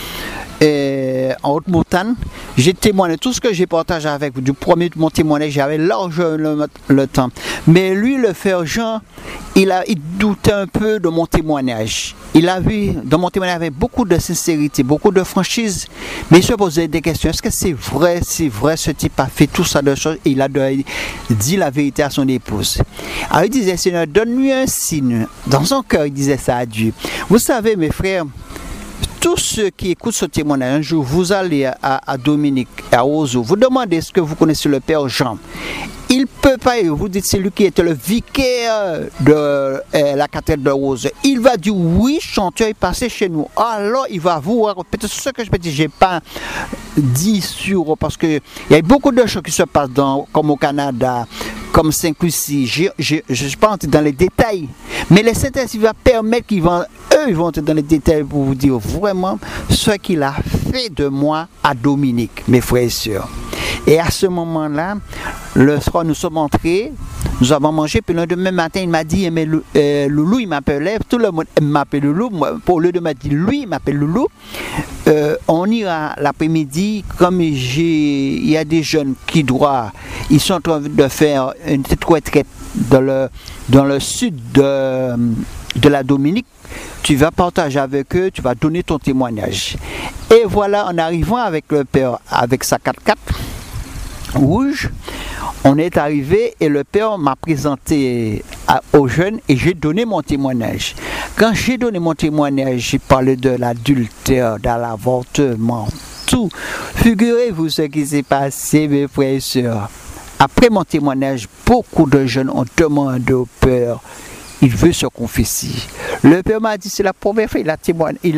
Et en haute montagne, j'ai témoigné tout ce que j'ai partagé avec vous. Du premier de mon témoignage, j'avais largement le, le temps. Mais lui, le frère Jean, il, a, il doutait un peu de mon témoignage. Il a vu, dans mon témoignage, il y avait beaucoup de sincérité, beaucoup de franchise. Mais il se posait des questions. Est-ce que c'est vrai, c'est vrai, ce type a fait tout ça de choses? Et il a dit la vérité à son épouse. Alors il disait, Seigneur, donne-lui un signe. Dans son cœur, il disait ça à Dieu. Vous savez, mes frères, tous ceux qui écoutent ce témoignage, un jour, vous allez à, à Dominique, à Ozo, vous demandez est-ce que vous connaissez le Père Jean. Il ne peut pas, vous dites c'est lui qui était le vicaire de euh, la cathédrale de Rose. Il va dire oui, chanteur est passé chez nous. Alors il va vous répéter ce que je peux dire, je n'ai pas dit sur, parce qu'il y a beaucoup de choses qui se passent dans, comme au Canada, comme Saint-Lucie. Je ne suis pas entré dans les détails, mais le Saint-Esprit va permettre qu'ils vont, eux, ils vont entrer dans les détails pour vous dire vraiment ce qu'il a fait de moi à Dominique, mes frères et sœurs. Et à ce moment-là, le soir, nous sommes entrés, nous avons mangé, puis le lendemain matin, il m'a dit, mais euh, Loulou, il m'appelait, tout le monde m'appelle Loulou, moi, pour le de m'a dit, lui, il m'appelle Loulou. Euh, on ira l'après-midi, comme il y a des jeunes qui doivent, ils sont en train de faire une petite retraite dans le, dans le sud de, de la Dominique. Tu vas partager avec eux, tu vas donner ton témoignage. Et voilà, en arrivant avec le père, avec sa quatre-quatre rouge, on est arrivé et le père m'a présenté à, aux jeunes et j'ai donné mon témoignage. Quand j'ai donné mon témoignage, j'ai parlé de l'adultère, de l'avortement, tout. Figurez-vous ce qui s'est passé, mes frères et sœurs. Après mon témoignage, beaucoup de jeunes ont demandé au père, il veut se confesser. Le père m'a dit, c'est la première fois, il a témoigné, il a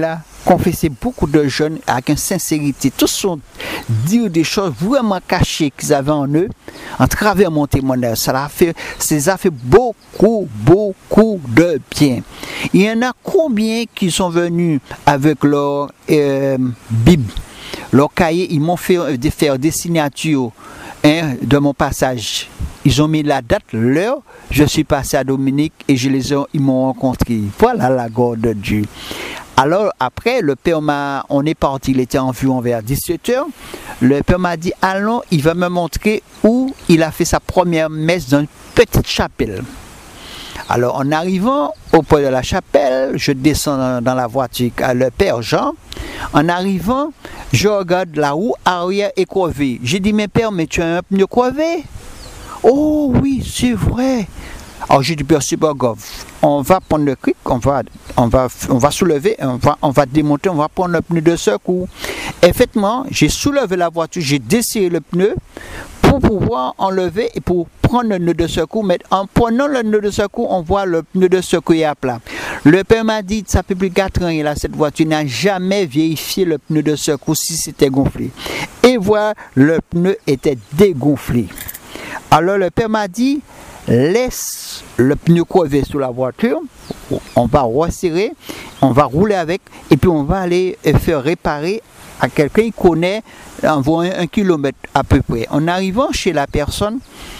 confessé beaucoup de jeunes avec une sincérité. Tous sont dire des choses vraiment cachées qu'ils avaient en eux, en travers mon témoignage. Ça a fait, ça a fait beaucoup, beaucoup de bien. Il y en a combien qui sont venus avec leur euh, Bible, leur cahier, ils m'ont fait euh, faire des signatures hein, de mon passage. Ils ont mis la date, l'heure, je suis passé à Dominique et je les ai, ils m'ont rencontré. Voilà la gloire de Dieu. Alors après, le père m'a, on est parti, il était en vue vers dix-sept heures. Le père m'a dit, allons, il va me montrer où il a fait sa première messe dans une petite chapelle. Alors en arrivant au point de la chapelle, je descends dans, dans la voiture à le père Jean. En arrivant, je regarde la roue arrière est crevée. J'ai dit, mais père, mais tu as un pneu crevé? Oh oui, c'est vrai. Alors j'ai dit, père, c'est pas grave. On va prendre le cric, on va, on va, on va soulever, on va, on va démonter, on va prendre le pneu de secours. Effectivement, j'ai soulevé la voiture, j'ai desserré le pneu pour pouvoir enlever et pour prendre le nœud de secours. Mais en prenant le nœud de secours, on voit le pneu de secours à plat. Le père m'a dit, ça fait plus de quatre ans, il a cette voiture, n'a jamais vérifié le pneu de secours si c'était gonflé. Et voilà, le pneu était dégonflé. Alors le père m'a dit, laisse le pneu crevé sous la voiture, on va resserrer, on va rouler avec, et puis on va aller faire réparer à quelqu'un qui connaît environ un kilomètre à peu près. En arrivant chez la personne,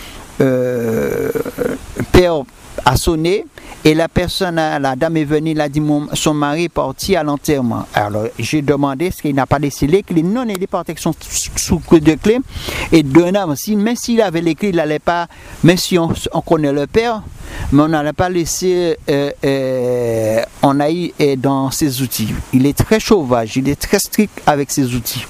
euh, père a sonné et la personne, la dame est venue, elle a dit mon, son mari est parti à l'enterrement. Alors j'ai demandé est-ce qu'il n'a pas laissé les clés. Non, il est parti avec son sous de clés. Et d'un homme, si, même s'il avait les clés, il n'allait pas, même si on, on connaît le père, mais on n'allait pas laisser euh, euh, on a eu euh, dans ses outils. Il est très sauvage, il est très strict avec ses outils.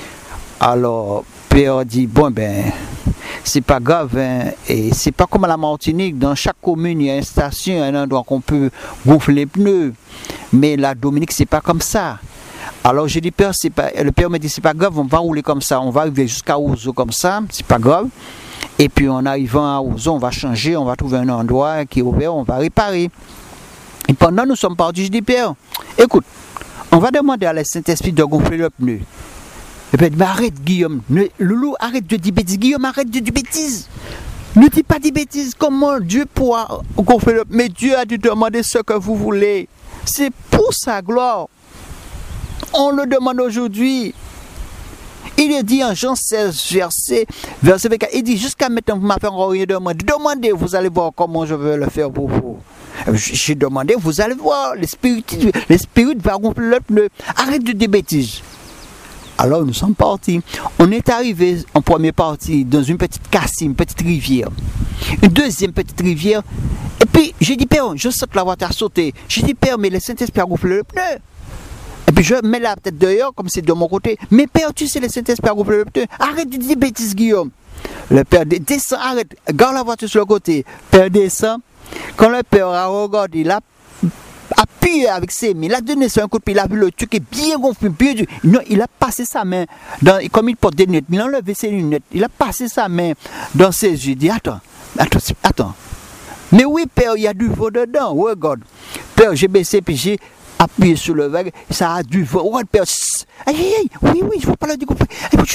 Alors, père dit, bon ben, c'est pas grave, hein, et c'est pas comme à la Martinique, dans chaque commune il y a une station, un endroit qu'on peut gonfler les pneus, mais la Dominique c'est pas comme ça. Alors j'ai dit, père, c'est pas, le père me dit, c'est pas grave, on va rouler comme ça, on va arriver jusqu'à Ouzo comme ça, c'est pas grave, et puis en arrivant à Ouzo, on va changer, on va trouver un endroit qui est ouvert, on va réparer. Et pendant nous sommes partis, je dis, père, écoute, on va demander à la Saint-Esprit de gonfler le pneu. Et puis, mais arrête Guillaume, ne, Loulou, arrête de dire bêtises. Guillaume, arrête de dire bêtises. Ne dis pas des bêtises. Comment Dieu pourra gonfler le... Mais Dieu a dû demander ce que vous voulez. C'est pour sa gloire. On le demande aujourd'hui. Il est dit en Jean seize, verset, verset vingt-quatre, il dit, jusqu'à maintenant, vous m'avez encore rien demandé. Demandez, vous allez voir comment je vais le faire pour vous. J'ai demandé, vous allez voir, l'esprit va gonfler le pneu. Arrête de dire des bêtises. Alors nous sommes partis. On est arrivé en première partie dans une petite cassim, une petite rivière. Une deuxième petite rivière. Et puis j'ai dit, père, je saute la voiture à sauter. J'ai dit, père, mais le Saint-Esprit a gonflé le pneu. Et puis je mets la tête dehors, comme c'est de mon côté. Mais père, tu sais, le Saint-Esprit a gonflé le pneu. Arrête de dire bêtises, Guillaume. Le père descend, arrête, garde la voiture sur le côté. Père descend. Quand le père a regardé, il a appuyé avec ses mains, il a donné sur un coup de pied, il a vu le truc est bien gonflé, bien dur. Non, il a passé sa main, dans, comme il porte des lunettes, il a enlevé ses lunettes, il a passé sa main dans ses yeux, il dit, attends, attends, attends. Mais oui, père, il y a du vent dedans, regarde. Père, j'ai baissé, puis j'ai appuyé sur le verre, ça a du vent. Regarde, père, aïe, aïe, aïe, oui, oui, je ne veux pas le découper.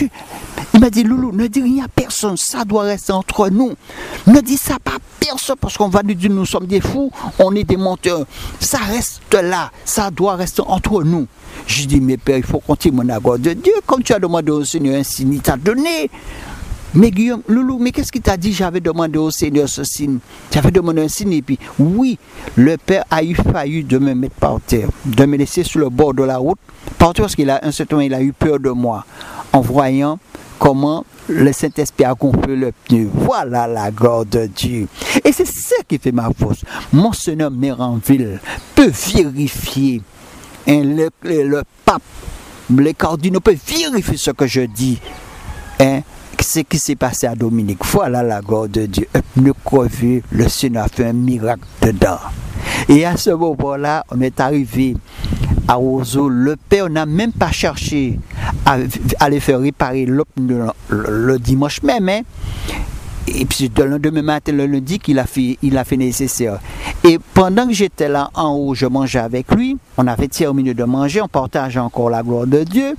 Il m'a dit, Loulou, ne dis rien à personne, ça doit rester entre nous. Ne dis ça pas à personne, parce qu'on va nous dire, nous sommes des fous, on est des menteurs. Ça reste là, ça doit rester entre nous. Je dis, mais père, il faut compter mon accord de Dieu, comme tu as demandé au Seigneur un signe, il t'a donné. Mais Guillaume, Loulou, mais qu'est-ce qu'il t'a dit? J'avais demandé au Seigneur ce signe. J'avais demandé un signe, et puis, oui, le père a eu failli de me mettre par terre, de me laisser sur le bord de la route, par terre, parce qu'il a un certain moment, il a eu peur de moi, en voyant comment le Saint-Esprit a gonflé le pneu. Voilà la gloire de Dieu. Et c'est ça qui fait ma force. Monseigneur Méranville peut vérifier. Hein, le, le, le pape, les cardinaux peuvent vérifier ce que je dis. Hein, ce qui s'est passé à Dominique. Voilà la gloire de Dieu. Un pneu crevé, le Seigneur a fait un miracle dedans. Et à ce moment-là, on est arrivé à Ouzo. Le père n'a même pas cherché à aller faire réparer le, le, le dimanche même. Hein. et puis le lendemain matin, le lundi, qu'il a fait, il a fait nécessaire. Et pendant que j'étais là en haut, je mangeais avec lui, on avait terminé de manger, on partageait encore la gloire de Dieu.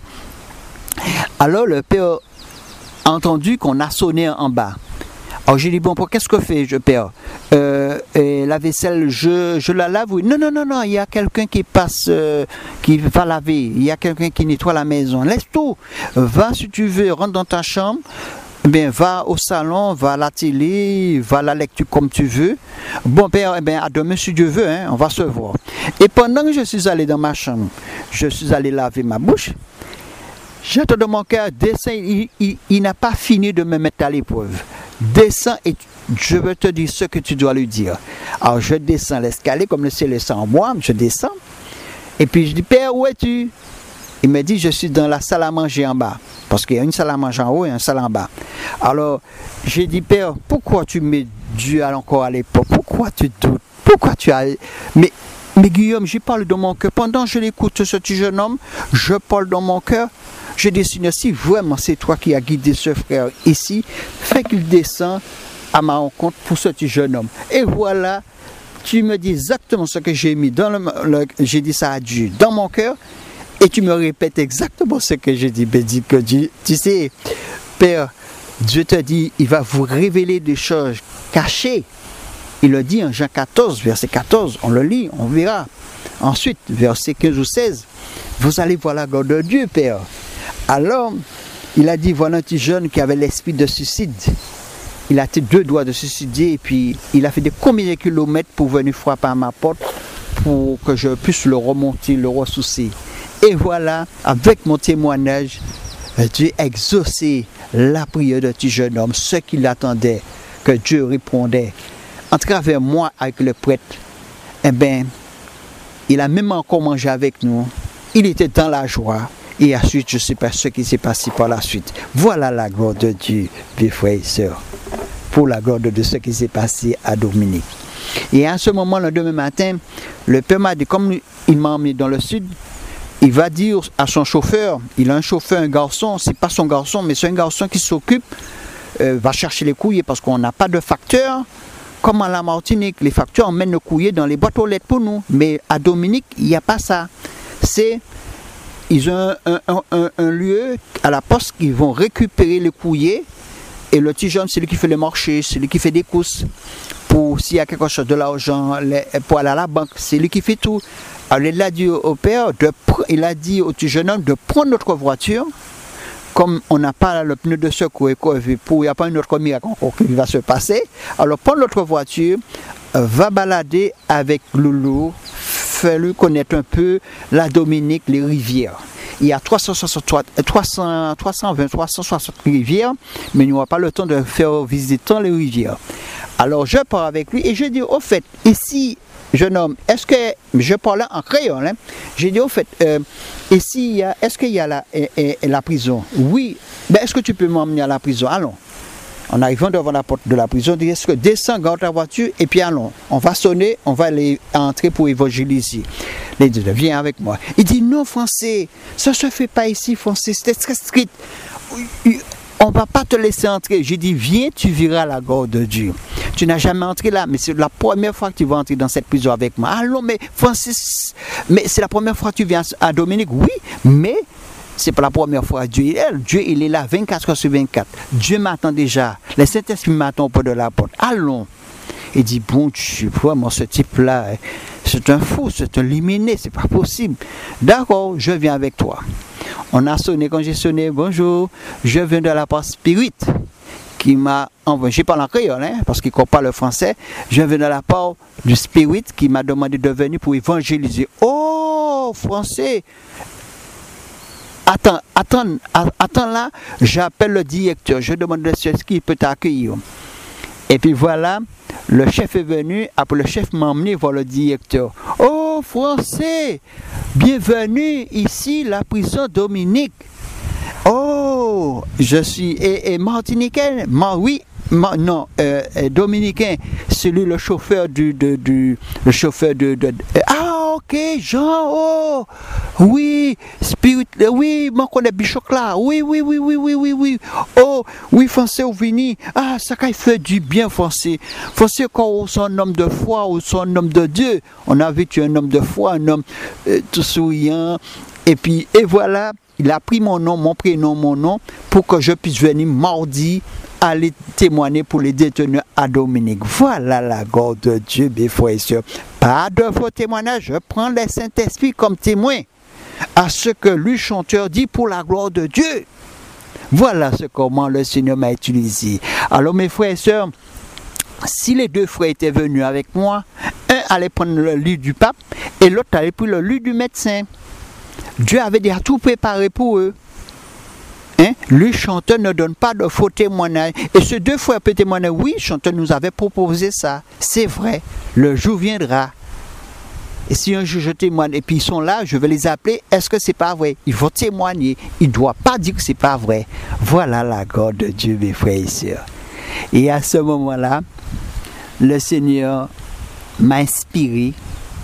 Alors le père a entendu qu'on a sonné en bas. Alors j'ai dit, bon, qu'est-ce que fait, je père euh, et la vaisselle, je, je la lave? Oui. Non, non, non, non, il y a quelqu'un qui passe, euh, qui va laver, il y a quelqu'un qui nettoie la maison. Laisse tout, va si tu veux, rentre dans ta chambre, bien, va au salon, va à la télé, va à la lecture comme tu veux. Bon père, eh bien, à demain si Dieu veut, hein, on va se voir. Et pendant que je suis allé dans ma chambre, je suis allé laver ma bouche, j'entends dans mon cœur, descends, il, il, il n'a pas fini de me mettre à l'épreuve. Descends et je veux te dire ce que tu dois lui dire. Alors je descends l'escalier, comme le ciel est sans moi, je descends. Et puis je dis, père, où es-tu? Il me dit, je suis dans la salle à manger en bas. Parce qu'il y a une salle à manger en haut et une salle en bas. Alors, j'ai dit, père, pourquoi tu mets Dieu encore à l'époque? Pourquoi tu doutes? Pourquoi tu as... Mais, mais Guillaume, je parle dans mon cœur. Pendant que je l'écoute, ce petit jeune homme, je parle dans mon cœur. Je décide, si vraiment c'est toi qui as guidé ce frère ici, fais qu'il descend à ma rencontre pour ce petit jeune homme. Et voilà, tu me dis exactement ce que j'ai mis dans le... le j'ai dit ça à Dieu dans mon cœur. Et tu me répètes exactement ce que j'ai dit. Ben, dis que Dieu, tu sais, Père, Dieu te dit, il va vous révéler des choses cachées. Il le dit en Jean quatorze, verset quatorze, on le lit, on verra. Ensuite, verset quinze ou seize, vous allez voir la gloire de Dieu, Père. Alors, il a dit, voilà un petit jeune qui avait l'esprit de suicide. Il a été deux doigts de suicider et puis il a fait des combien de kilomètres pour venir frapper à ma porte pour que je puisse le remonter, le ressourcer. Et voilà, avec mon témoignage, Dieu a exaucé la prière de ce jeune homme, ce qu'il attendait, que Dieu répondait. En travers moi, avec le prêtre, eh bien, il a même encore mangé avec nous. Il était dans la joie. Et ensuite, je ne sais pas ce qui s'est passé par la suite. Voilà la gloire de Dieu, mes frères et sœurs, pour la gloire de ce qui s'est passé à Dominique. Et à ce moment, le demain matin, le père m'a dit, comme il m'a emmené dans le sud, il va dire à son chauffeur, il a un chauffeur, un garçon, c'est pas son garçon, mais c'est un garçon qui s'occupe, euh, va chercher les courriers parce qu'on n'a pas de facteur. Comme à la Martinique, les facteurs emmènent le courrier dans les boîtes aux lettres pour nous. Mais à Dominique, il n'y a pas ça. C'est, ils ont un, un, un, un lieu à la poste qui vont récupérer le courrier. Et le petit jeune, c'est lui qui fait le marché, c'est lui qui fait des courses. Pour s'il y a quelque chose de l'argent, pour aller à la banque, c'est lui qui fait tout. Alors il a dit au père, de, il a dit au petit jeune homme de prendre notre voiture, comme on n'a pas le pneu de secours et pour il n'y a pas une autre miracle qui va se passer, alors prends notre voiture, va balader avec Loulou, fais-lui connaître un peu la Dominique, les rivières. Il y a trois cent soixante-trois, trois cents, trois cent vingt, trois cent soixante rivières, mais il n'y aura pas le temps de faire visiter toutes les rivières. Alors je pars avec lui et je dis, au fait, ici, jeune homme, est-ce que, je parlais en créole, hein, j'ai dit, au fait, euh, ici, il y a, est-ce qu'il y a la, et, et, et la prison? Oui, ben, est-ce que tu peux m'emmener à la prison? Allons. En arrivant devant la porte de la prison, il dit, est-ce que descends, garde ta voiture, et puis allons. On va sonner, on va aller entrer pour évangéliser. Il dit, viens avec moi. Il dit, non, Français, ça ne se fait pas ici, Français, c'est très strict. On ne va pas te laisser entrer. J'ai dit, viens, tu verras la gloire de Dieu. Tu n'as jamais entré là, mais c'est la première fois que tu vas entrer dans cette prison avec moi. Allons, mais Francis, mais c'est la première fois que tu viens à Dominique. Oui, mais c'est pas la première fois. Dieu il est, Dieu, il est là vingt-quatre heures sur vingt-quatre. Dieu m'attend déjà. Le Saint-Esprit m'attend au pas de la porte. Allons. Il dit, bon Dieu, vraiment, ce type-là, c'est un fou, c'est un liminé, c'est pas possible. D'accord, je viens avec toi. On a sonné, quand j'ai sonné, bonjour, je viens de la part Spirit, qui m'a envoyé, je parle en créole, hein, parce qu'il ne comprend pas le français, je viens de la part du Spirit, qui m'a demandé de venir pour évangéliser. Oh, français! Attends, attends, attends là, j'appelle le directeur, je demande à ce qui peut t'accueillir. Et puis voilà, le chef est venu, après le chef m'a emmené voir le directeur. Oh, Français, bienvenue ici, la prison Dominique. Oh, je suis, et, et Martiniquais, ma, oui, ma, non, euh, Dominicain, c'est lui le chauffeur du, de, du, le chauffeur de, de, de ah, Ah, ok, Jean, oh, oui, spirit, oui, moi connais Bichoc là, oui, oui, oui, oui, oui, oui, oui, oh, oui, français ou vini, ah, ça qui fait du bien, français. Français, quand on est un homme de foi, ou un homme de Dieu, on a vu tu es un homme de foi, un homme euh, tout souriant, et puis, et voilà, il a pris mon nom, mon prénom, mon nom, pour que je puisse venir mardi aller témoigner pour les détenus à Dominique. Voilà la gloire de Dieu, mes frères et sœurs. Pas de faux témoignages, je prends le Saint-Esprit comme témoin à ce que lui, chanteur, dit pour la gloire de Dieu. Voilà ce comment le Seigneur m'a utilisé. Alors mes frères et sœurs, si les deux frères étaient venus avec moi, un allait prendre le lit du pape et l'autre allait prendre le lit du médecin. Dieu avait déjà tout préparé pour eux. Hein? Le chanteur ne donne pas de faux témoignages. Et ce deux frères peut témoigner, oui, le chanteur nous avait proposé ça. C'est vrai, le jour viendra. Et si un jour je témoigne, et puis ils sont là, je vais les appeler, est-ce que c'est pas vrai? Ils vont témoigner. Ils ne doivent pas dire que c'est pas vrai. Voilà la gloire de Dieu, mes frères et sœurs. Et à ce moment-là, le Seigneur m'a inspiré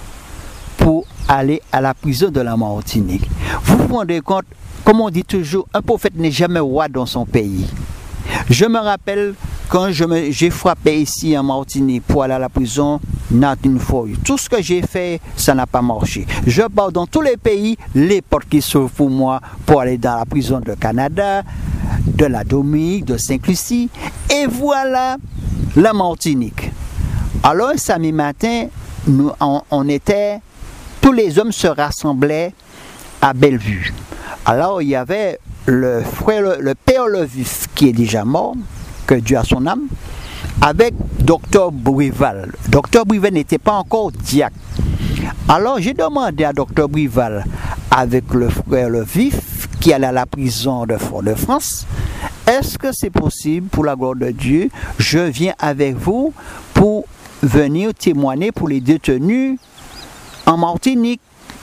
pour aller à la prison de la Martinique. Vous vous rendez compte, comme on dit toujours, un prophète n'est jamais roi dans son pays. Je me rappelle quand je me, j'ai frappé ici en Martinique pour aller à la prison, not une fois. Tout ce que j'ai fait, ça n'a pas marché. Je pars dans tous les pays, les portes qui s'ouvrent pour moi pour aller dans la prison de Canada, de la Dominique, de Sainte-Lucie, et voilà la Martinique. Alors, samedi matin, nous, on, on était, tous les hommes se rassemblaient à Bellevue. Alors, il y avait le frère, le, le père Levif, qui est déjà mort, que Dieu a son âme, avec docteur Brival. docteur Brival n'était pas encore diacre. Alors, j'ai demandé à docteur Brival, avec le frère Levif, qui allait à la prison de Fort-de-France, est-ce que c'est possible, pour la gloire de Dieu, je viens avec vous pour venir témoigner pour les détenus en Martinique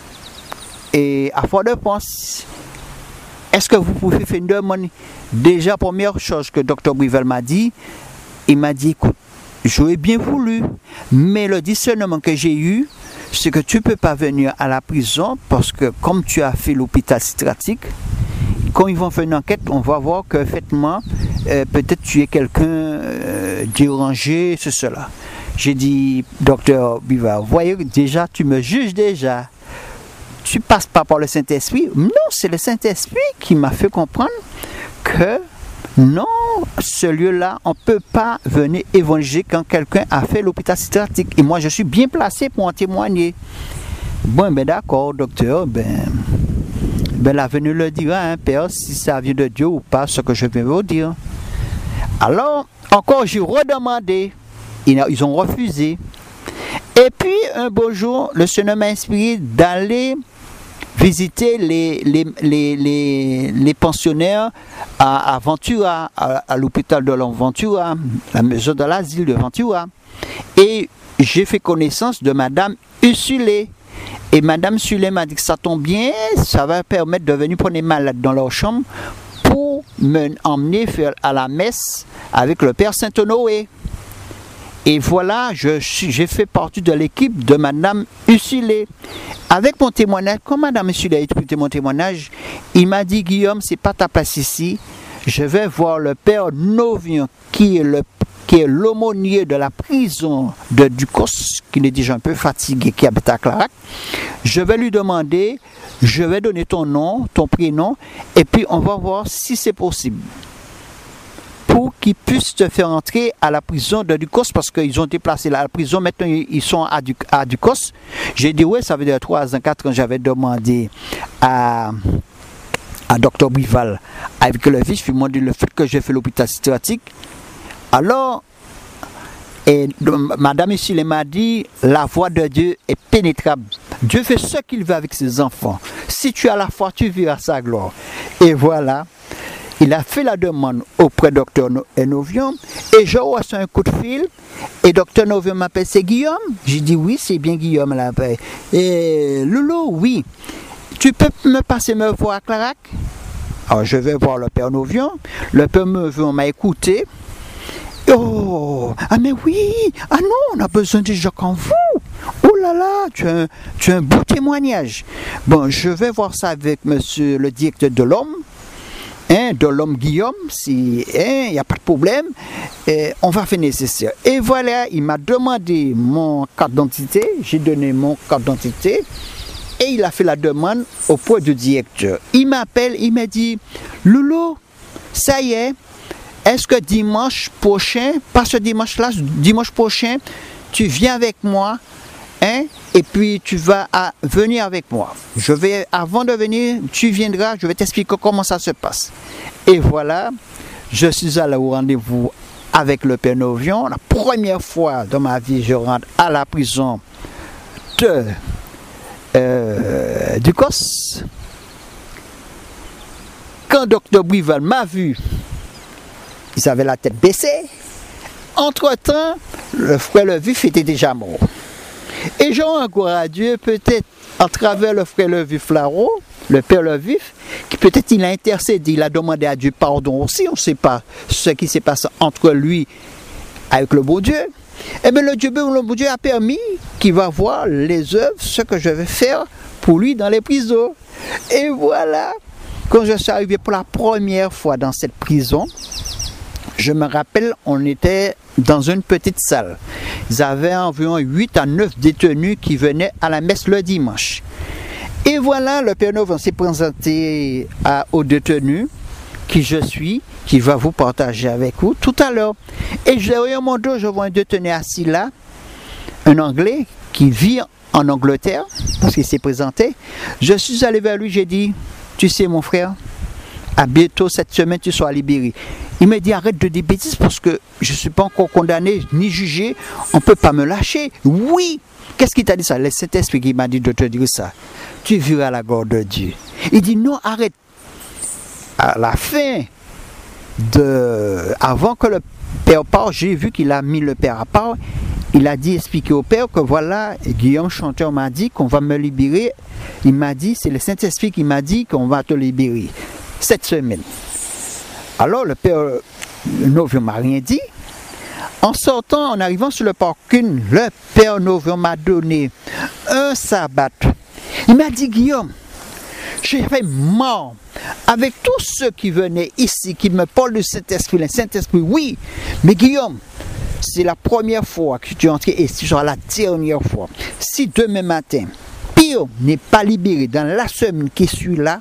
et à Fort-de-France. Est-ce que vous pouvez faire une demande? Déjà, première chose que docteur Brival m'a dit, il m'a dit, écoute, j'aurais bien voulu, mais le discernement que j'ai eu, c'est que tu ne peux pas venir à la prison parce que comme tu as fait l'hôpital psychiatrique, quand ils vont faire une enquête, on va voir que, effectivement, euh, peut-être tu es quelqu'un euh, dérangé, c'est cela. J'ai dit, docteur Brival, voyez, déjà, tu me juges déjà. Tu passes pas par le Saint-Esprit. Non, c'est le Saint-Esprit qui m'a fait comprendre que non, ce lieu-là, on ne peut pas venir évangéliser quand quelqu'un a fait l'hôpital psychiatrique. Et moi, je suis bien placé pour en témoigner. Bon, ben d'accord, docteur, ben, ben l'avenir le dira, hein, Père, si ça vient de Dieu ou pas, ce que je viens vous dire. Alors, encore, j'ai redemandé. Ils ont refusé. Et puis, un beau jour, le Seigneur m'a inspiré d'aller visiter les, les, les, les, les pensionnaires à, à Ventura, à, à l'hôpital de Ventura, la maison de l'asile de Ventura. Et j'ai fait connaissance de Madame Ursule. Et Madame Ursule m'a dit que ça tombe bien, ça va permettre de venir prendre les malades dans leur chambre pour m'emmener faire à la messe avec le Père Saint-Honoré. Et voilà, je, j'ai fait partie de l'équipe de Madame Ursule. Avec mon témoignage, quand Madame Ursule a écouté mon témoignage, il m'a dit, Guillaume, c'est pas ta place ici. Je vais voir le Père Novian, qui est le qui est l'aumônier de la prison de Ducos, qui est déjà un peu fatigué, qui habite à Clarac. Je vais lui demander, je vais donner ton nom, ton prénom, et puis on va voir si c'est possible. Pour qu'ils puissent te faire entrer à la prison de Ducos, parce qu'ils ont été placés à la prison, maintenant ils sont à, du, à Ducos. J'ai dit, ouais, ça veut dire trois ans, quatre ans, j'avais demandé à, à docteur Brival, avec le vice, je lui ai demandé le fait que j'ai fait l'hôpital psychiatrique. Alors, et, Madame ici m'a dit, la voix de Dieu est pénétrable. Dieu fait ce qu'il veut avec ses enfants. Si tu as la foi, tu verras sa gloire. Et voilà. Il a fait la demande auprès de docteur Novian et je reçois un coup de fil et docteur Novian m'appelle, c'est Guillaume? J'ai dit oui, c'est bien Guillaume là. Et Loulou, oui, tu peux me passer me voir à Clarac? Alors je vais voir le Père Novian. Le Père Novian m'a écouté. Oh, ah mais oui, ah non, on a besoin de gens comme vous. Oh là là, tu as, un, tu as un beau témoignage. Bon, je vais voir ça avec monsieur le directeur de l'homme, hein, de l'homme Guillaume, si il hein, n'y a pas de problème, et on va faire nécessaire. Et voilà, il m'a demandé mon carte d'identité, j'ai donné mon carte d'identité, et il a fait la demande auprès du directeur. Il m'appelle, il m'a dit, Loulou, ça y est, est-ce que dimanche prochain, pas ce dimanche-là, dimanche prochain, tu viens avec moi, hein, et puis tu vas à, venir avec moi. Je vais, avant de venir, tu viendras, je vais t'expliquer comment ça se passe. Et voilà, je suis allé au rendez-vous avec le Père Novion. La première fois dans ma vie, je rentre à la prison de euh, du C O S. Quand docteur Brival m'a vu, ils avaient la tête baissée. Entre-temps, le frère Levif était déjà mort. Et je rends encore à Dieu, peut-être à travers le frère Levif Laro, le père Levif, qui peut-être il a intercédé, il a demandé à Dieu pardon aussi, on ne sait pas ce qui s'est passé entre lui avec le bon Dieu. Eh bien le Dieu, le bon Dieu a permis qu'il va voir les œuvres, ce que je vais faire pour lui dans les prisons. Et voilà, quand je suis arrivé pour la première fois dans cette prison, je me rappelle, on était dans une petite salle. Ils avaient environ huit à neuf détenus qui venaient à la messe le dimanche. Et voilà, le Père Novion s'est présenté à, aux détenus, qui je suis, qui va vous partager avec vous tout à l'heure. Et derrière mon dos, je vois un détenu assis là, un Anglais qui vit en Angleterre, parce qu'il s'est présenté. Je suis allé vers lui, j'ai dit, tu sais mon frère, à bientôt cette semaine tu seras libéré. Il m'a dit arrête de dire bêtises parce que je ne suis pas encore condamné ni jugé, on ne peut pas me lâcher. Oui, qu'est-ce qui t'a dit ça? Le Saint-Esprit qui m'a dit de te dire ça. Tu verras la gloire de Dieu. Il dit non, arrête. À la fin, de, avant que le Père parte, j'ai vu qu'il a mis le Père à part. Il a dit expliquer au Père que voilà, Guillaume Chanteur m'a dit qu'on va me libérer. Il m'a dit, c'est le Saint-Esprit qui m'a dit qu'on va te libérer cette semaine. Alors le Père Novion m'a rien dit. En sortant, en arrivant sur le parking, le Père Novion m'a donné un sabbat. Il m'a dit, Guillaume, j'ai fait mort avec tous ceux qui venaient ici, qui me parlent du Saint-Esprit. Le Saint-Esprit, oui, mais Guillaume, c'est la première fois que tu es entré et ce sera la dernière fois. Si demain matin, Pio n'est pas libéré dans la semaine qui suit là,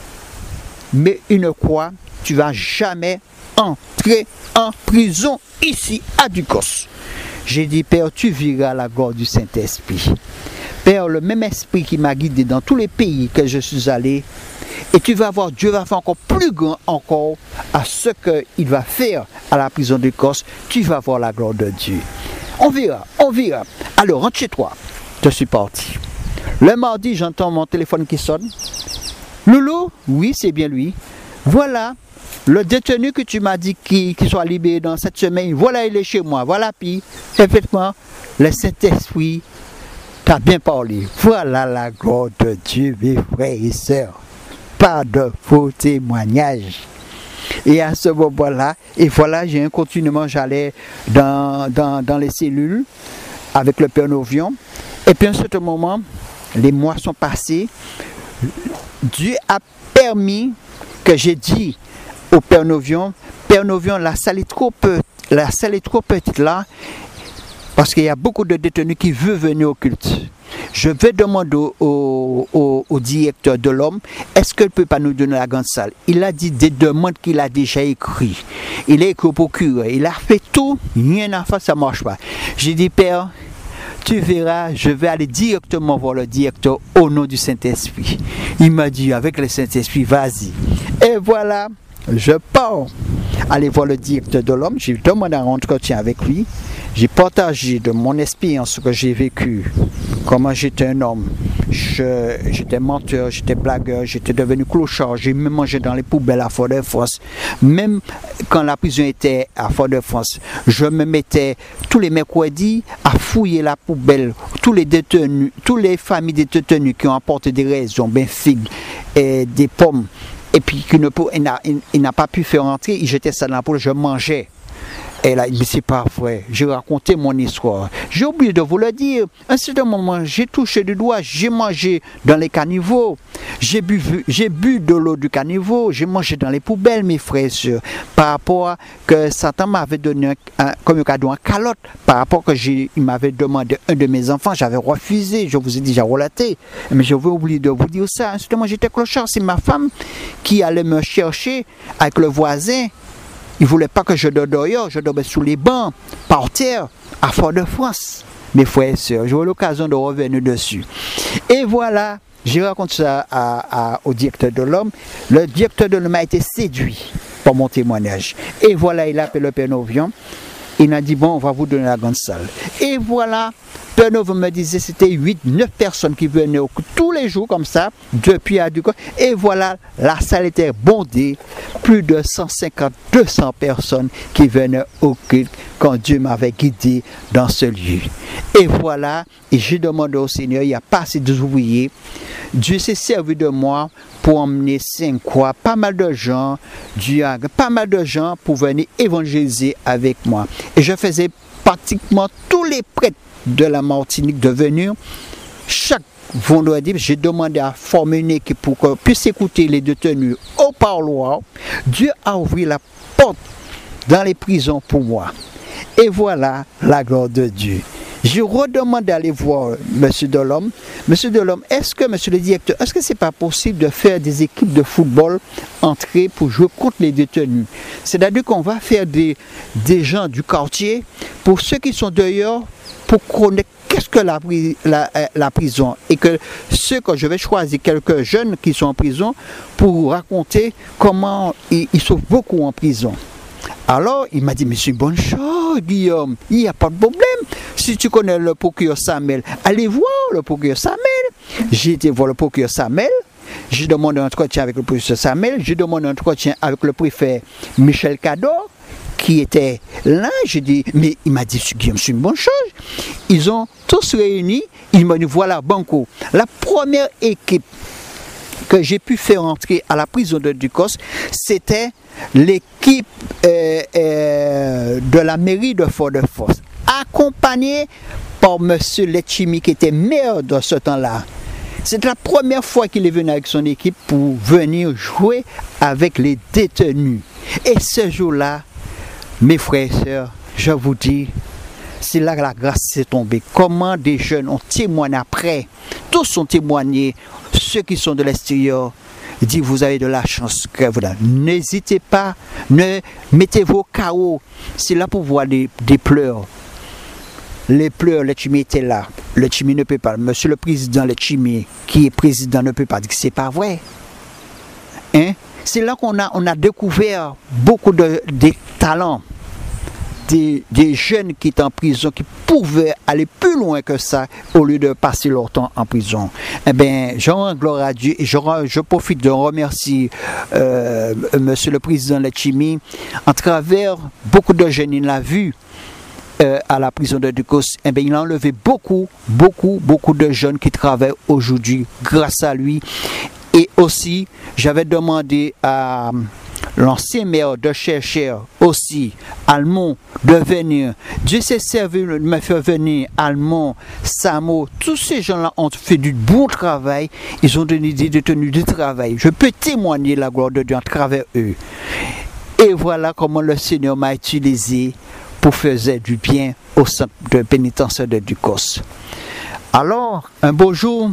mais une croix, tu ne vas jamais entrer en prison ici à Ducos. J'ai dit, Père, tu verras la gloire du Saint-Esprit. Père, le même esprit qui m'a guidé dans tous les pays que je suis allé, et tu vas voir, Dieu va faire encore plus grand encore à ce qu'il va faire à la prison de Corse. Tu vas voir la gloire de Dieu. On verra, on verra. Alors, rentre chez toi. Je suis parti. Le mardi, j'entends mon téléphone qui sonne. Loulou, oui, c'est bien lui. Voilà, le détenu que tu m'as dit qu'il qui soit libéré dans cette semaine, voilà, il est chez moi. Voilà, puis, effectivement, le Saint-Esprit t'a bien parlé. Voilà la gloire de Dieu, mes frères et sœurs. Pas de faux témoignages. Et à ce moment-là, et voilà, j'ai un continuement, j'allais dans, dans, dans les cellules avec le Père Novion. Et puis à un certain moment, les mois sont passés. Dieu a permis que j'ai dit au Père Novion, Père Novion, la salle est trop petite, la salle est trop petite là, parce qu'il y a beaucoup de détenus qui veulent venir au culte. Je vais demander au, au, au, au directeur de l'homme, est-ce qu'il ne peut pas nous donner la grande salle? Il a dit des demandes qu'il a déjà écrites. Il a écrit au procureur, il a fait tout, rien à faire, ça ne marche pas. J'ai dit, Père, tu verras, je vais aller directement voir le directeur au nom du Saint-Esprit. Il m'a dit, avec le Saint-Esprit, vas-y. Et voilà, je pars aller voir le directeur de l'homme. J'ai demandé un entretien avec lui. J'ai partagé de mon expérience ce que j'ai vécu, comment j'étais un homme. Je, j'étais menteur, j'étais blagueur, j'étais devenu clochard, j'ai même mangé dans les poubelles à Fort-de-France. Même quand la prison était à Fort-de-France, je me mettais tous les mercredis à fouiller la poubelle. Tous les détenus, toutes les familles des détenus qui ont apporté des raisins, ben figues et des pommes, et puis qu'il n'a, il n'a pas pu faire rentrer, ils jetaient ça dans la poubelle, je mangeais. Et là, mais c'est pas vrai. J'ai raconté mon histoire. J'ai oublié de vous le dire. À un certain moment, j'ai touché du doigt, j'ai mangé dans les caniveaux, j'ai bu, j'ai bu de l'eau du caniveau, j'ai mangé dans les poubelles, mes frères et sœurs. Par rapport à que Satan m'avait donné un, un, comme un cadeau en calotte, par rapport que j'ai, il m'avait demandé un de mes enfants, j'avais refusé. Je vous ai déjà relaté, mais je vais oublier de vous dire ça. À un certain moment, j'étais clochard. C'est ma femme qui allait me chercher avec le voisin. Il ne voulait pas que je dorme dehors, je dormais sous les bancs, par terre, à Fort-de-France. Mes frères et sœurs, j'ai eu l'occasion de revenir dessus. Et voilà, j'ai raconté ça à, à, au directeur de l'homme. Le directeur de l'homme a été séduit par mon témoignage. Et voilà, il a appelé le Père Novion. Il m'a dit, bon, on va vous donner la grande salle. Et voilà, Père Novion me disait, c'était huit, neuf personnes qui venaient tous les jours comme ça, depuis à Ducos. Et voilà, la salle était bondée, plus de cent cinquante, deux cents personnes qui venaient au culte quand Dieu m'avait guidé dans ce lieu. Et voilà, et j'ai demandé au Seigneur, il n'y a pas assez d'ouvriers. Dieu s'est servi de moi pour emmener cinq quoi, pas mal de gens, Dieu a pas mal de gens pour venir évangéliser avec moi. Et je faisais pratiquement tous les prêtres de la Martinique de venir. Chaque vendredi, j'ai demandé à former une équipe pour qu'on puisse écouter les détenus au parloir. Dieu a ouvert la porte dans les prisons pour moi. Et voilà la gloire de Dieu. Je redemande d'aller voir Monsieur Delhomme. Monsieur Delhomme, est-ce que, Monsieur le directeur, est-ce que c'est pas possible de faire des équipes de football entrer pour jouer contre les détenus? C'est-à-dire qu'on va faire des, des gens du quartier, pour ceux qui sont dehors, pour connaître qu'est-ce que la, la, la prison. Et que ceux que je vais choisir, quelques jeunes qui sont en prison, pour raconter comment ils, ils sont beaucoup en prison. Alors, il m'a dit, mais c'est une bonne chose, Guillaume, il n'y a pas de problème. Si tu connais le procureur Samuel, allez voir le procureur Samuel. J'ai été voir le procureur Samuel, j'ai demandé un entretien avec le procureur Samuel, j'ai demandé un entretien avec le préfet Michel Cador, qui était là. J'ai dit, mais il m'a dit, Guillaume, c'est une bonne chose. Ils ont tous réunis, ils m'ont dit, voilà, Banco, la première équipe que j'ai pu faire entrer à la prison de Ducos, c'était l'équipe euh, euh, de la mairie de Fort-de-France, accompagnée par M. Letchimi, qui était maire dans ce temps-là. C'est la première fois qu'il est venu avec son équipe pour venir jouer avec les détenus. Et ce jour-là, mes frères et sœurs, je vous dis, c'est là que la grâce s'est tombée. Comment des jeunes ont témoigné après. Tous ont témoigné. Ceux qui sont de l'extérieur disent, vous avez de la chance. N'hésitez pas, ne mettez vos K O. C'est là pour voir des, des pleurs. Les pleurs, Letchimi était là. Letchimi ne peut pas. Monsieur le président Letchimi, qui est président, ne peut pas dire que c'est pas vrai. Hein? C'est là qu'on a, on a découvert beaucoup de, de talents. Des, des jeunes qui étaient en prison, qui pouvaient aller plus loin que ça au lieu de passer leur temps en prison. Eh bien, je rends gloire à Dieu et je, je profite de remercier euh, Monsieur le Président Letchimi. En travers, beaucoup de jeunes, il l'a vu euh, à la prison de Ducos. Eh bien, il a enlevé beaucoup, beaucoup, beaucoup de jeunes qui travaillent aujourd'hui grâce à lui. Et aussi, j'avais demandé à l'ancien maire de Chercheur aussi, Almont, de venir. Dieu s'est servi de me faire venir, Almont, Samo, tous ces gens-là ont fait du bon travail, ils ont donné des détenus de travail. Je peux témoigner la gloire de Dieu à travers eux. Et voilà comment le Seigneur m'a utilisé pour faire du bien au centre de pénitentiaire de Ducos. Alors, un beau jour,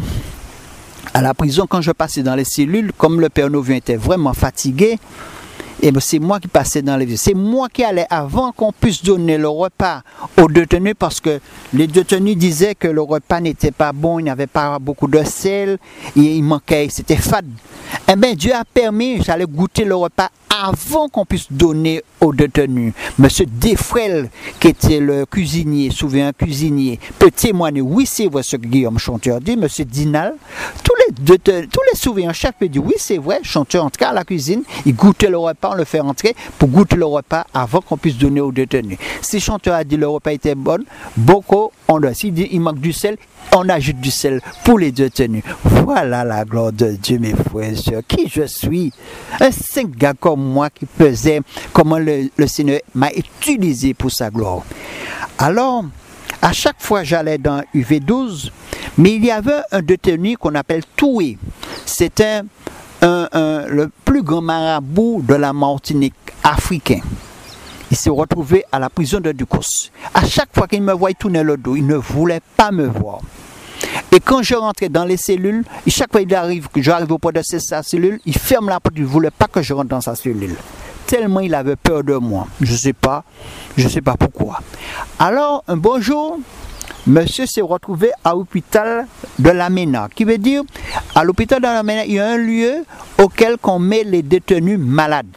à la prison, quand je passais dans les cellules, comme le Père Novion était vraiment fatigué, et c'est moi qui passais dans les villes. C'est moi qui allais avant qu'on puisse donner le repas aux détenus parce que les détenus disaient que le repas n'était pas bon, il n'y avait pas beaucoup de sel, et il manquait, c'était fade. Eh bien, Dieu a permis, j'allais goûter le repas avant qu'on puisse donner aux détenus. Monsieur Defrel, qui était le cuisinier, souvent un cuisinier, peut témoigner, oui c'est vrai ce que Guillaume Chanteur dit, Monsieur Dinal, tous les, détenus, tous les souvenirs, chaque peut dire, oui c'est vrai, Chanteur en tout cas à la cuisine, il goûtait le repas, on le fait rentrer pour goûter le repas avant qu'on puisse donner aux détenus. Si Chanteur a dit le repas était bon, beaucoup, on doit, s'il dit il manque du sel, on ajoute du sel pour les détenus. Voilà la gloire de Dieu, mes frères et sœurs. Qui je suis? Un saint gars comme moi qui faisait comment le, le Seigneur m'a utilisé pour sa gloire. Alors, à chaque fois j'allais dans U V douze, mais il y avait un détenu qu'on appelle Toué. C'était un, un, le plus grand marabout de la Martinique africain. Il s'est retrouvé à la prison de Ducos. À chaque fois qu'il me voyait tourner le dos, il ne voulait pas me voir. Et quand je rentrais dans les cellules, et chaque fois qu'il arrive, que j'arrive au point de sa cellule, il ferme la porte, il ne voulait pas que je rentre dans sa cellule. Tellement il avait peur de moi. Je ne sais pas, je ne sais pas pourquoi. Alors, un bon jour, monsieur s'est retrouvé à l'hôpital de la Ména, qui veut dire, à l'hôpital de la Ména, il y a un lieu auquel on met les détenus malades.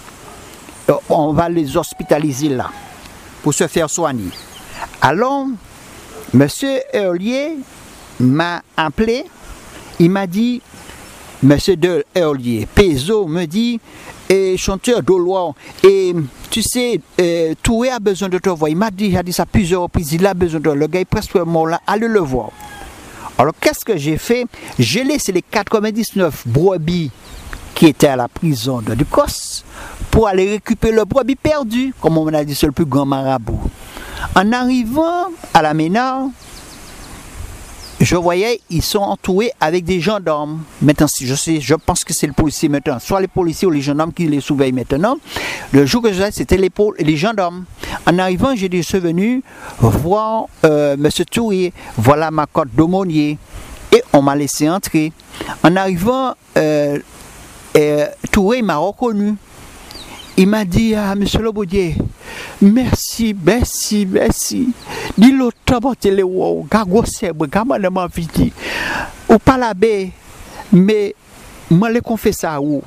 On va les hospitaliser là, pour se faire soigner. Alors, monsieur Eolier m'a appelé, il m'a dit, monsieur de Eolier, Pézo me dit, et chanteur d'Oloir, et tu sais, euh, Toué a besoin de te voir. Il m'a dit, il a dit ça plusieurs reprises, il a besoin de le gars est presque mort là, allez le voir. Alors, qu'est-ce que j'ai fait? J'ai laissé les quatre-vingt-dix-neuf brebis qui étaient à la prison de Ducos pour aller récupérer le brebis perdu, comme on a dit, c'est le plus grand marabout. En arrivant à la Ména, je voyais, ils sont entourés avec des gendarmes. Maintenant, si je sais, je pense que c'est le policier maintenant, soit les policiers ou les gendarmes qui les surveillent maintenant. Le jour que je disais, c'était les, les gendarmes. En arrivant, j'ai dit, je suis venu voir euh, M. Toué, voilà ma carte d'aumônier. Et on m'a laissé entrer. En arrivant, euh, euh, Toué m'a reconnu. Il m'a dit, ah, monsieur Lobodier, merci, merci, merci. Dis-le, t'as wow, gago sèbre, gamin de ma vie. Ou pas la baie, mais moi, je confesse à vous.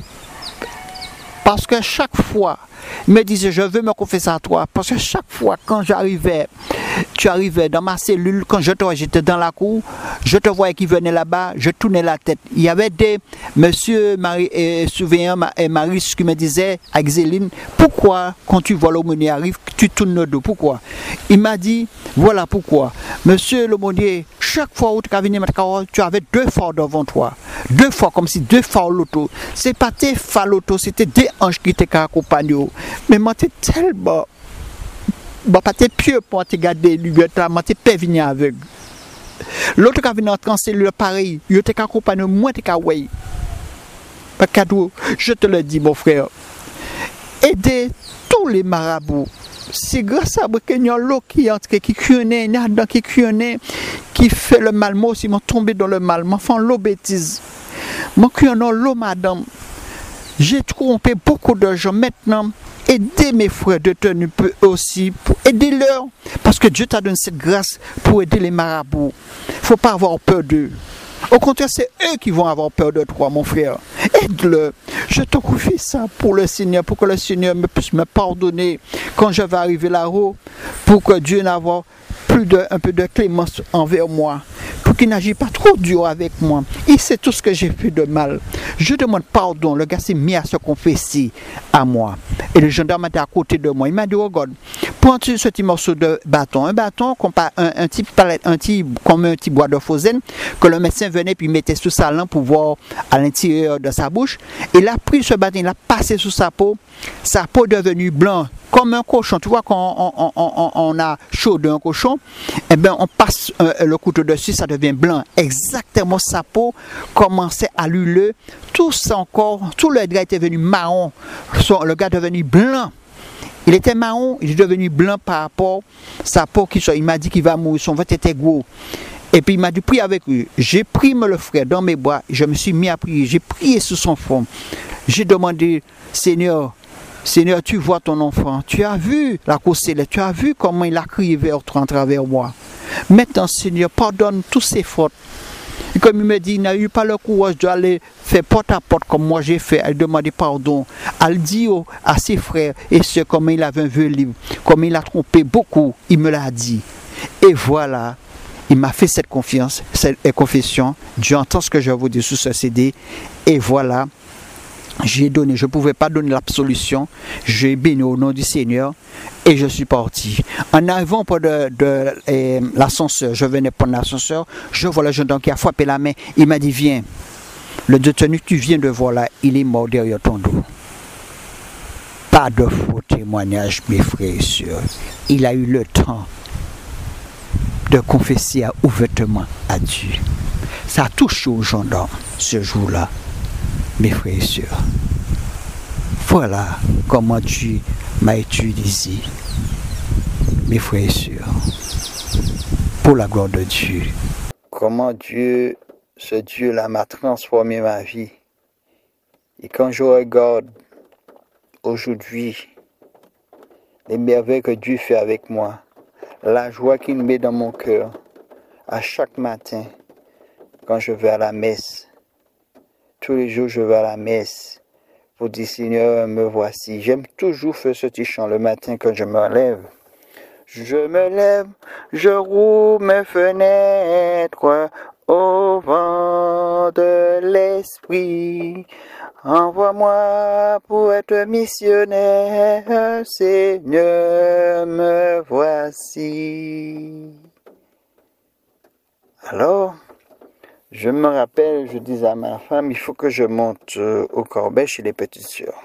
Parce que chaque fois, il me disait, je veux me confesser à toi. Parce que chaque fois, quand j'arrivais, tu arrivais dans ma cellule, quand je te voyais, j'étais dans la cour, je te voyais qui venait là-bas, je tournais la tête. Il y avait des monsieur Marie, euh, surveillant et Maris qui me disaient à Xéline, pourquoi quand tu vois l'aumônier arrive, tu tournes le dos? Pourquoi? Il m'a dit, voilà pourquoi. Monsieur l'aumônier, chaque fois où tu as venu, tu avais deux phares devant toi. Deux fois, comme si deux phares l'auto. C'est pas tes phares l'auto, c'était des anges qui t'accompagnaient. Mais moi, t'es tellement. Bah, pas tes pieux pour te garder, lui, moi, t'es pas venu avec. L'autre qui a venu entrer en cellule, pareil, il t'es accompagné, moi, t'es ouais. Pas cadeau, je te le dis, mon frère. Aidez tous les marabouts. C'est grâce à moi qu'il y a l'eau qui entre, qui cueille, qui cueille, qui fait le mal. Moi aussi, je suis tombé dans le mal. Moi, fais l'eau bêtise. Moi, qui en a l'eau, madame. J'ai trompé beaucoup de gens. Maintenant, aidez mes frères détenus aussi, pour aider leur, parce que Dieu t'a donné cette grâce pour aider les marabouts. Il ne faut pas avoir peur d'eux. Au contraire, c'est eux qui vont avoir peur de toi, mon frère. Aide-le. Je te confie ça pour le Seigneur, pour que le Seigneur me puisse me pardonner quand je vais arriver là-haut, pour que Dieu n'avoir plus de, un peu de clémence envers moi, pour qu'il n'agisse pas trop dur avec moi. Il sait tout ce que j'ai fait de mal. Je demande pardon. Le gars s'est mis à se confesser à moi. Et le gendarme était à côté de moi. Il m'a dit, regarde, prends ce petit morceau de bâton. Un bâton, un, un, petit palette, un petit, comme un petit bois de phosène, que le médecin venait puis mettait sous sa langue pour voir à l'intérieur de sa bouche. Et il a pris ce bâton, il a passé sous sa peau. Sa peau est devenue blanche, comme un cochon. Tu vois, quand on, on, on, on a chaud d'un cochon, eh bien, on passe euh, le couteau dessus, ça devient blanc. Exactement, sa peau commençait à luler. Tout son corps, tout le gars était devenu marron. Son, le gars est devenu blanc. Il était marron, il est devenu blanc par rapport à sa peau. Qui, il m'a dit qu'il va mourir, son ventre était gros. Et puis il m'a dit, prie avec lui. J'ai pris le frère dans mes bras, je me suis mis à prier. J'ai prié sous son front. J'ai demandé, Seigneur, Seigneur, tu vois ton enfant, tu as vu la cause céleste, tu as vu comment il a crié vers toi en travers moi. Maintenant, Seigneur, pardonne tous ses fautes. Et comme il me dit, il n'a eu pas le courage d'aller faire porte à porte comme moi j'ai fait, à lui demander pardon, à le dire à ses frères et ceux comment il avait un vieux livre, comme il a trompé beaucoup, il me l'a dit. Et voilà, il m'a fait cette confiance, cette confession. Dieu entend ce que je vous dis sous ce C D. Et voilà, J'ai donné, je ne pouvais pas donner l'absolution. J'ai béni au nom du Seigneur et je suis parti. En arrivant près de, de eh, l'ascenseur, je venais prendre l'ascenseur, je vois le jeune homme qui a frappé la main. Il m'a dit, viens, le détenu que tu viens de voir là, il est mort derrière ton dos. Pas de faux témoignages, mes frères et sœurs. Il a eu le temps de confesser ouvertement à Dieu. Ça a touché aux gendarmes ce jour-là, mes frères et sœurs. Voilà comment Dieu m'a utilisé, mes frères et sœurs, pour la gloire de Dieu. Comment Dieu, ce Dieu-là m'a transformé ma vie. Et quand je regarde aujourd'hui les merveilles que Dieu fait avec moi, la joie qu'il met dans mon cœur à chaque matin quand je vais à la messe. Tous les jours je vais à la messe pour dire Seigneur, me voici. J'aime toujours faire ce petit chant le matin quand je me lève. Je me lève, je rouvre mes fenêtres au vent de l'esprit. Envoie-moi pour être missionnaire, Seigneur, me voici. Alors, je me rappelle, je disais à ma femme, il faut que je monte au Corbet chez les petites sœurs.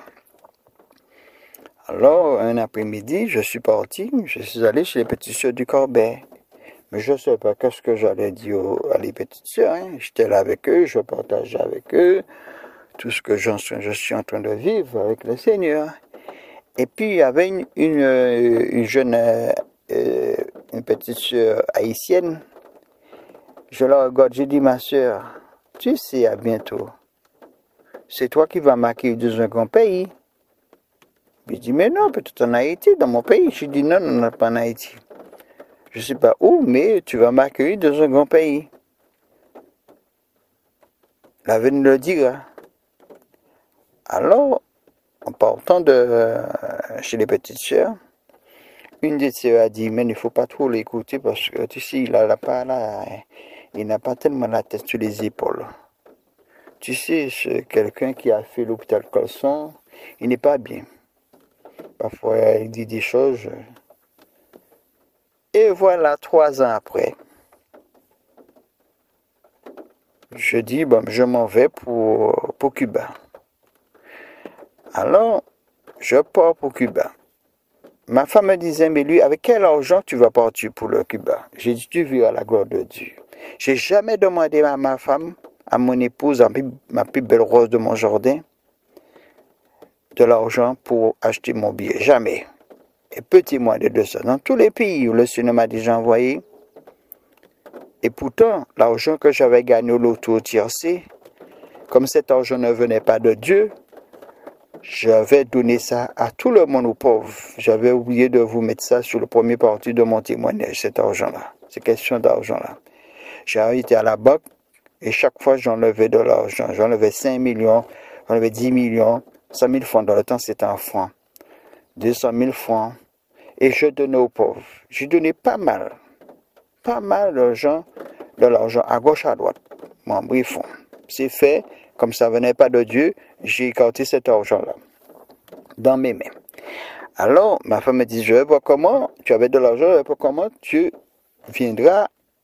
Alors, un après-midi, je suis parti, je suis allé chez les petites sœurs du Corbet. Mais je ne sais pas qu'est-ce que j'allais dire à les petites sœurs. Hein. J'étais là avec eux, je partageais avec eux tout ce que je suis en train de vivre avec le Seigneur. Et puis, il y avait une, une, une jeune, euh, une petite sœur haïtienne. Je la regarde, j'ai dit, ma sœur, tu sais, à bientôt. C'est toi qui vas m'accueillir dans un grand pays. Je dis, mais non, peut-être en Haïti, dans mon pays. Je dis, non, non, non, pas en Haïti. Je ne sais pas où, mais tu vas m'accueillir dans un grand pays. L'avenir le dira. Alors, en partant de euh, chez les petites sœurs, une des sœurs a dit, mais il ne faut pas trop l'écouter parce que tu sais, il n'a pas, là, il n'a pas tellement la tête sur les épaules. Tu sais, c'est quelqu'un qui a fait l'hôpital Colson, il n'est pas bien. Parfois, il dit des choses. Et voilà, trois ans après, je dis, bon, je m'en vais pour, pour Cuba. Alors, je pars pour Cuba. Ma femme me disait, mais lui, avec quel argent tu vas partir pour le Cuba? J'ai dit, tu verras la gloire de Dieu. J'ai jamais demandé à ma femme, à mon épouse, à ma plus belle rose de mon jardin, de l'argent pour acheter mon billet. Jamais. Et petit moins de deux cents. Dans tous les pays où le Seigneur m'a déjà envoyé, et pourtant, l'argent que j'avais gagné au loto au tiercé, comme cet argent ne venait pas de Dieu, j'avais donné ça à tout le monde aux pauvres. J'avais oublié de vous mettre ça sur le premier parti de mon témoignage, cet argent-là. C'est question d'argent-là. J'ai été à la banque et chaque fois j'enlevais de l'argent. J'enlevais cinq millions, j'enlevais dix millions, cent mille francs. Dans le temps, c'était en francs. deux cent mille francs. Et je donnais aux pauvres. J'ai donné pas mal. Pas mal d'argent, de l'argent à gauche, à droite. Mon briefon. C'est fait. Comme ça venait pas de Dieu, j'ai écarté cet argent-là dans mes mains. Alors, ma femme me dit, je vais voir comment, tu avais de l'argent, je vais voir comment tu viendras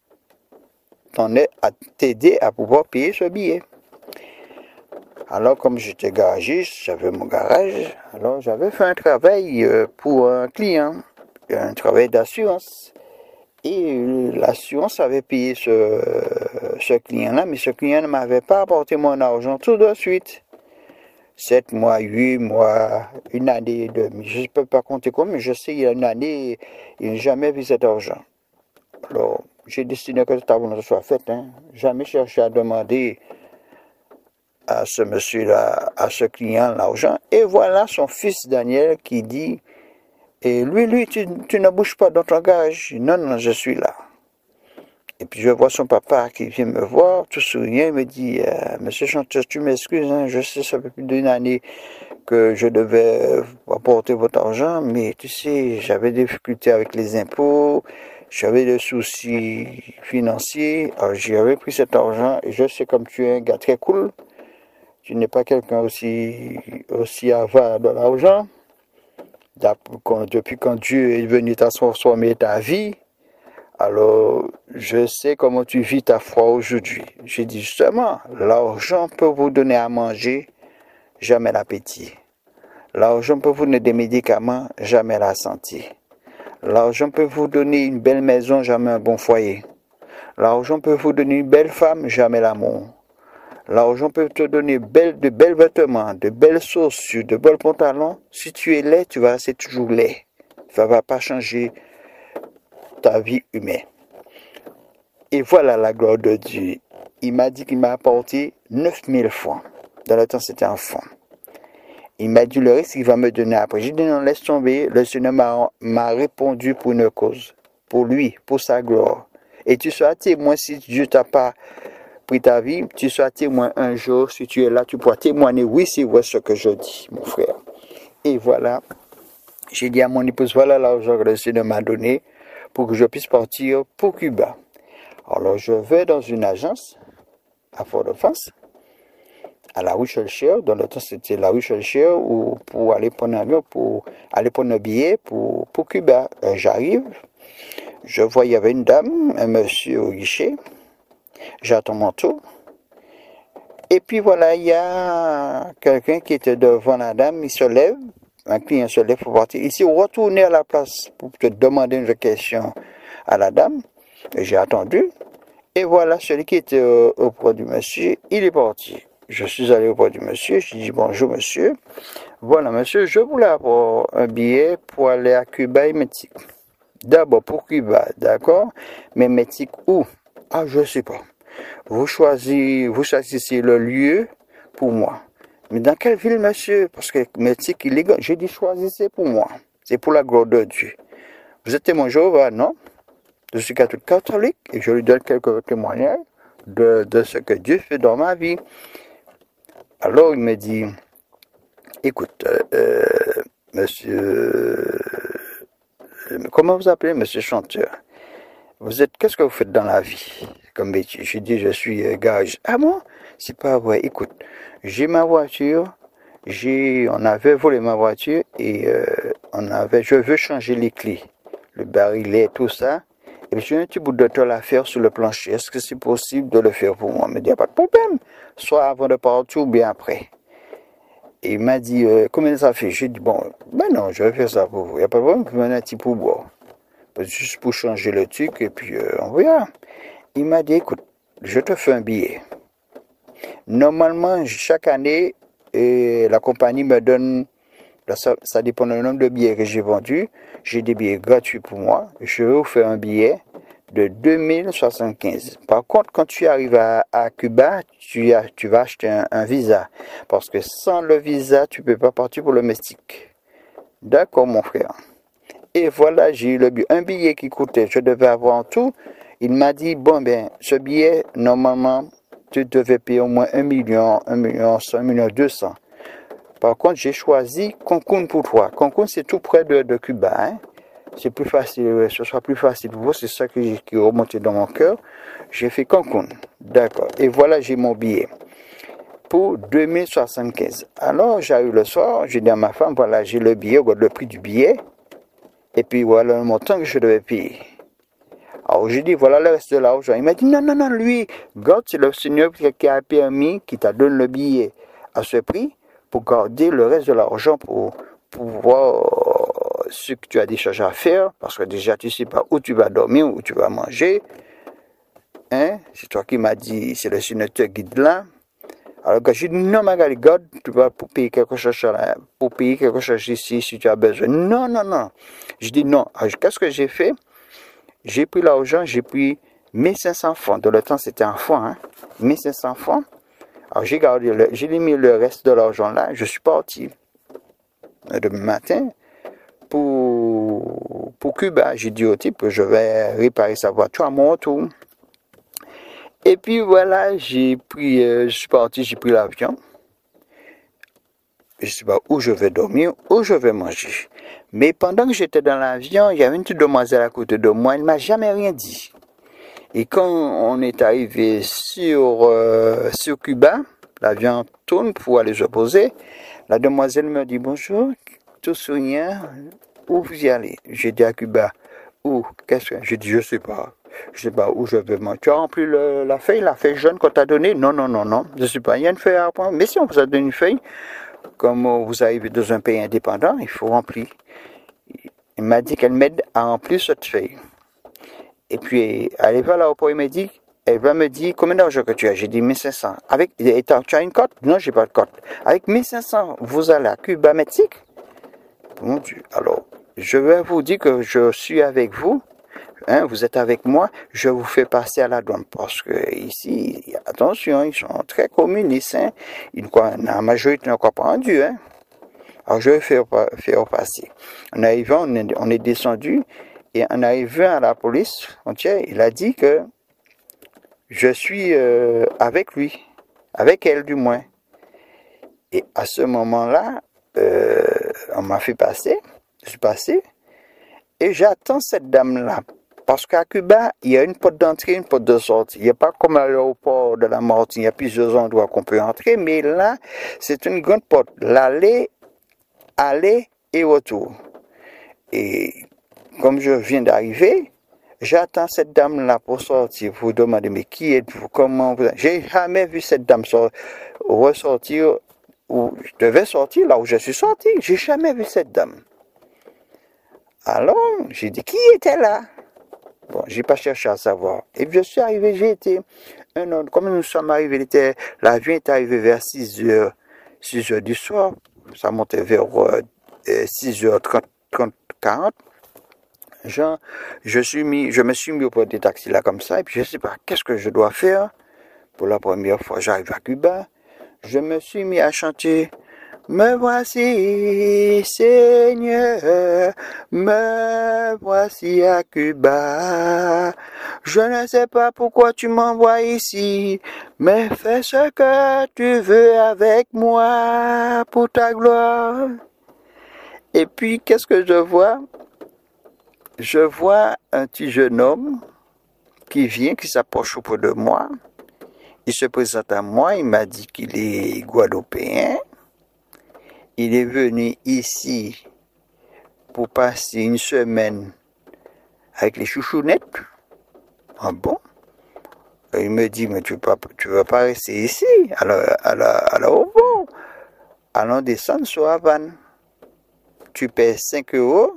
à t'aider à pouvoir payer ce billet. Alors, comme j'étais garagiste, j'avais mon garage, alors j'avais fait un travail pour un client, un travail d'assurance. Et l'assurance avait payé ce, ce client-là, mais ce client ne m'avait pas apporté mon argent tout de suite. Sept mois, huit mois, une année et demie. Je ne peux pas compter quoi, mais je sais qu'il y a une année, il n'a jamais vu cet argent. Alors, j'ai décidé que cette avance soit faite. Hein. Jamais cherché à demander à ce monsieur-là, à ce client l'argent. Et voilà son fils Daniel qui dit, et lui, lui, tu, tu ne bouges pas dans ton garage. Non, non, je suis là. Et puis je vois son papa qui vient me voir, tout souriant, il me dit, euh, monsieur Chanteur, tu m'excuses, hein, je sais, ça fait plus d'une année que je devais apporter votre argent, mais tu sais, j'avais des difficultés avec les impôts, j'avais des soucis financiers, alors j'avais pris cet argent, et je sais comme tu es un gars très cool, tu n'es pas quelqu'un aussi, aussi avare de l'argent. Depuis quand Dieu est venu transformer ta vie, alors je sais comment tu vis ta foi aujourd'hui. J'ai dit justement, l'argent peut vous donner à manger, jamais l'appétit. L'argent peut vous donner des médicaments, jamais la santé. L'argent peut vous donner une belle maison, jamais un bon foyer. L'argent peut vous donner une belle femme, jamais l'amour. L'argent peut te donner belle, de belles vêtements, de belles chaussures, de beaux pantalons. Si tu es laid, tu vas rester toujours laid. Ça ne va pas changer ta vie humaine. Et voilà la gloire de Dieu. Il m'a dit qu'il m'a apporté neuf mille francs. Dans le temps, c'était un franc. Il m'a dit le reste qu'il va me donner après. J'ai dit non, laisse tomber. Le Seigneur m'a, m'a répondu pour une cause. Pour lui, pour sa gloire. Et tu seras témoin si Dieu t'a pas pris ta vie. Tu seras témoin un jour. Si tu es là, tu pourras témoigner. Oui, c'est vrai ce que je dis, mon frère. Et voilà. J'ai dit à mon épouse, voilà l'argent que le Seigneur m'a donné pour que je puisse partir pour Cuba. Alors, je vais dans une agence à Fort-de-France, à la rue Schellcher. Dans le temps, c'était la rue Schellcher où pour aller prendre un avion, pour aller prendre un billet pour, pour Cuba. Euh, j'arrive, je vois, il y avait une dame, un monsieur au guichet. J'attends mon tour. Et puis voilà, il y a quelqu'un qui était devant la dame, il se lève, un client se lève pour partir. Il s'est retourné à la place pour te demander une question à la dame. J'ai attendu. Et voilà, celui qui était euh, auprès du monsieur, il est parti. Je suis allé auprès du monsieur, je lui ai dit bonjour monsieur. Voilà monsieur, je voulais avoir un billet pour aller à Cuba et Mexique. D'abord pour Cuba, d'accord? Mais Mexique où? Ah, je ne sais pas. Vous choisissez, vous choisissez le lieu pour moi. Mais dans quelle ville monsieur? Parce que Mexique illégal. J'ai dit choisissez pour moi. C'est pour la gloire de Dieu. Vous êtes témoin Jéhovah, non? Je suis catholique et je lui donne quelques témoignages de, de ce que Dieu fait dans ma vie. Alors il me dit, écoute, euh, monsieur, comment vous appelez, monsieur chanteur? Vous êtes, qu'est-ce que vous faites dans la vie comme métier? Je dis, je suis euh, garage. Ah bon? C'est pas vrai. Écoute, j'ai ma voiture, j'ai, on avait volé ma voiture et euh, on avait, je veux changer les clés, le barillet, tout ça. Et j'ai un petit bout de tôle à faire sur le plancher. Est-ce que c'est possible de le faire pour moi? Il m'a dit, il n'y a pas de problème. Soit avant de partir ou bien après. Et il m'a dit, euh, combien ça fait? J'ai dit, bon, ben non, je vais faire ça pour vous. Il n'y a pas de problème, vous m'en un petit pourboire. Juste pour changer le truc et puis euh, on verra. Il m'a dit, écoute, je te fais un billet. Normalement, chaque année, et la compagnie me donne, ça, ça dépend du nombre de billets que j'ai vendus. J'ai des billets gratuits pour moi. Je vais vous faire un billet de deux mille soixante-quinze. Par contre, quand tu arrives à, à Cuba, tu, as, tu vas acheter un, un visa. Parce que sans le visa, tu ne peux pas partir pour le Mexique. D'accord, mon frère. Et voilà, j'ai eu le billet. Un billet qui coûtait, je devais avoir en tout. Il m'a dit, bon, ben, ce billet, normalement, tu devais payer au moins un million, un million, un million deux cents. Par contre, j'ai choisi Cancun pour toi. Cancun, c'est tout près de, de Cuba. Hein? C'est plus facile, ce sera plus facile pour vous. C'est ça qui, qui est remonté dans mon cœur. J'ai fait Cancun. D'accord. Et voilà, j'ai mon billet pour deux mille soixante-quinze. Alors, j'arrive le soir, j'ai dit à ma femme, voilà, j'ai le billet, regarde le prix du billet. Et puis, voilà le montant que je devais payer. Alors, j'ai dit, voilà le reste de l'argent. Il m'a dit, non, non, non, lui, regarde, c'est le Seigneur qui a permis, qui t'a donné le billet à ce prix, pour garder le reste de l'argent pour, pour voir ce que tu as des choses à faire, parce que déjà tu ne sais pas où tu vas dormir, où tu vas manger. Hein? C'est toi qui m'as dit, c'est le Seigneur qui te guide là. Alors que j'ai dit, non, Magali, garde, tu vas pour payer quelque chose là, pour payer quelque chose ici si tu as besoin. Non, non, non. Je dis non. Alors, qu'est-ce que j'ai fait? J'ai pris l'argent, j'ai pris mille cinq cents francs. Dans le temps, c'était un franc, hein? mille cinq cents francs. Alors, j'ai gardé, le, j'ai mis le reste de l'argent là. Je suis parti demain matin pour, pour Cuba. J'ai dit au type que je vais réparer sa voiture à mon retour. Et puis voilà, j'ai pris, euh, je suis parti, j'ai pris l'avion. Je ne sais pas où je vais dormir, où je vais manger. Mais pendant que j'étais dans l'avion, il y avait une petite demoiselle à côté de moi, elle ne m'a jamais rien dit. Et quand on est arrivé sur, euh, sur Cuba, L'avion tourne pour aller se poser. La demoiselle me dit bonjour, tout souriant, où vous y allez? J'ai dit à Cuba. Où? Qu'est-ce que? J'ai dit je sais pas. Je sais pas où je vais. Tu as rempli le, la feuille, la feuille jaune qu'on t'a donnée? Non, non, non, non. Je sais pas. Il y a une feuille à prendre. Mais si on vous a donné une feuille, comme vous arrivez dans un pays indépendant, il faut remplir. Il m'a dit qu'elle m'aide à remplir cette feuille. Et puis, à à l'aéroport, il m'a dit, elle va me dire combien d'argent que tu as. J'ai dit mille cinq cents. Avec, tu as une carte? Non, j'ai pas de carte. Avec mille cinq cents, vous allez à Cuba, Mexique? Mon Dieu. Alors, je vais vous dire que je suis avec vous. Hein, vous êtes avec moi, je vous fais passer à la douane parce que ici, attention, ils sont très communistes. Hein, ils croient, la majorité ne croit pas en Dieu. Hein. Alors je vais faire, faire passer. En arrivant, on est, on est descendu et en arrivant à la police frontière, il a dit que je suis euh, avec lui, avec elle du moins. Et à ce moment-là, euh, on m'a fait passer, je suis passé et j'attends cette dame-là. Parce qu'à Cuba, il y a une porte d'entrée, une porte de sortie. Il n'y a pas comme à l'aéroport de la Martinique, il y a plusieurs endroits qu'on peut entrer, mais là, c'est une grande porte. L'aller, aller et retour. Et comme je viens d'arriver, j'attends cette dame-là pour sortir, pour demander, mais qui êtes-vous, comment vous... J'ai jamais vu cette dame ressortir, où je devais sortir, là où je suis sorti. J'ai jamais vu cette dame. Alors, j'ai dit, qui était là? Bon, j'ai pas cherché à savoir. Et puis je suis arrivé, j'ai été un autre. Comme nous sommes arrivés, était, l'avion est arrivé vers six heures, six heures du soir. Ça montait vers euh, six heures trente, quarante. Genre, je suis mis, je me suis mis au point des taxis là comme ça. Et puis je sais pas, qu'est-ce que je dois faire? Pour la première fois, j'arrive à Cuba. Je me suis mis à chanter. Me voici, Seigneur, me voici à Cuba. Je ne sais pas pourquoi tu m'envoies ici, mais fais ce que tu veux avec moi pour ta gloire. Et puis, qu'est-ce que je vois? Je vois un petit jeune homme qui vient, qui s'approche auprès de moi. Il se présente à moi, il m'a dit qu'il est guadeloupéen. Il est venu ici pour passer une semaine avec les chouchounettes. Ah bon? Il me dit, mais tu ne tu veux pas rester ici? Alors, alors, alors bon, allons descendre sur Havane. Tu paies cinq euros.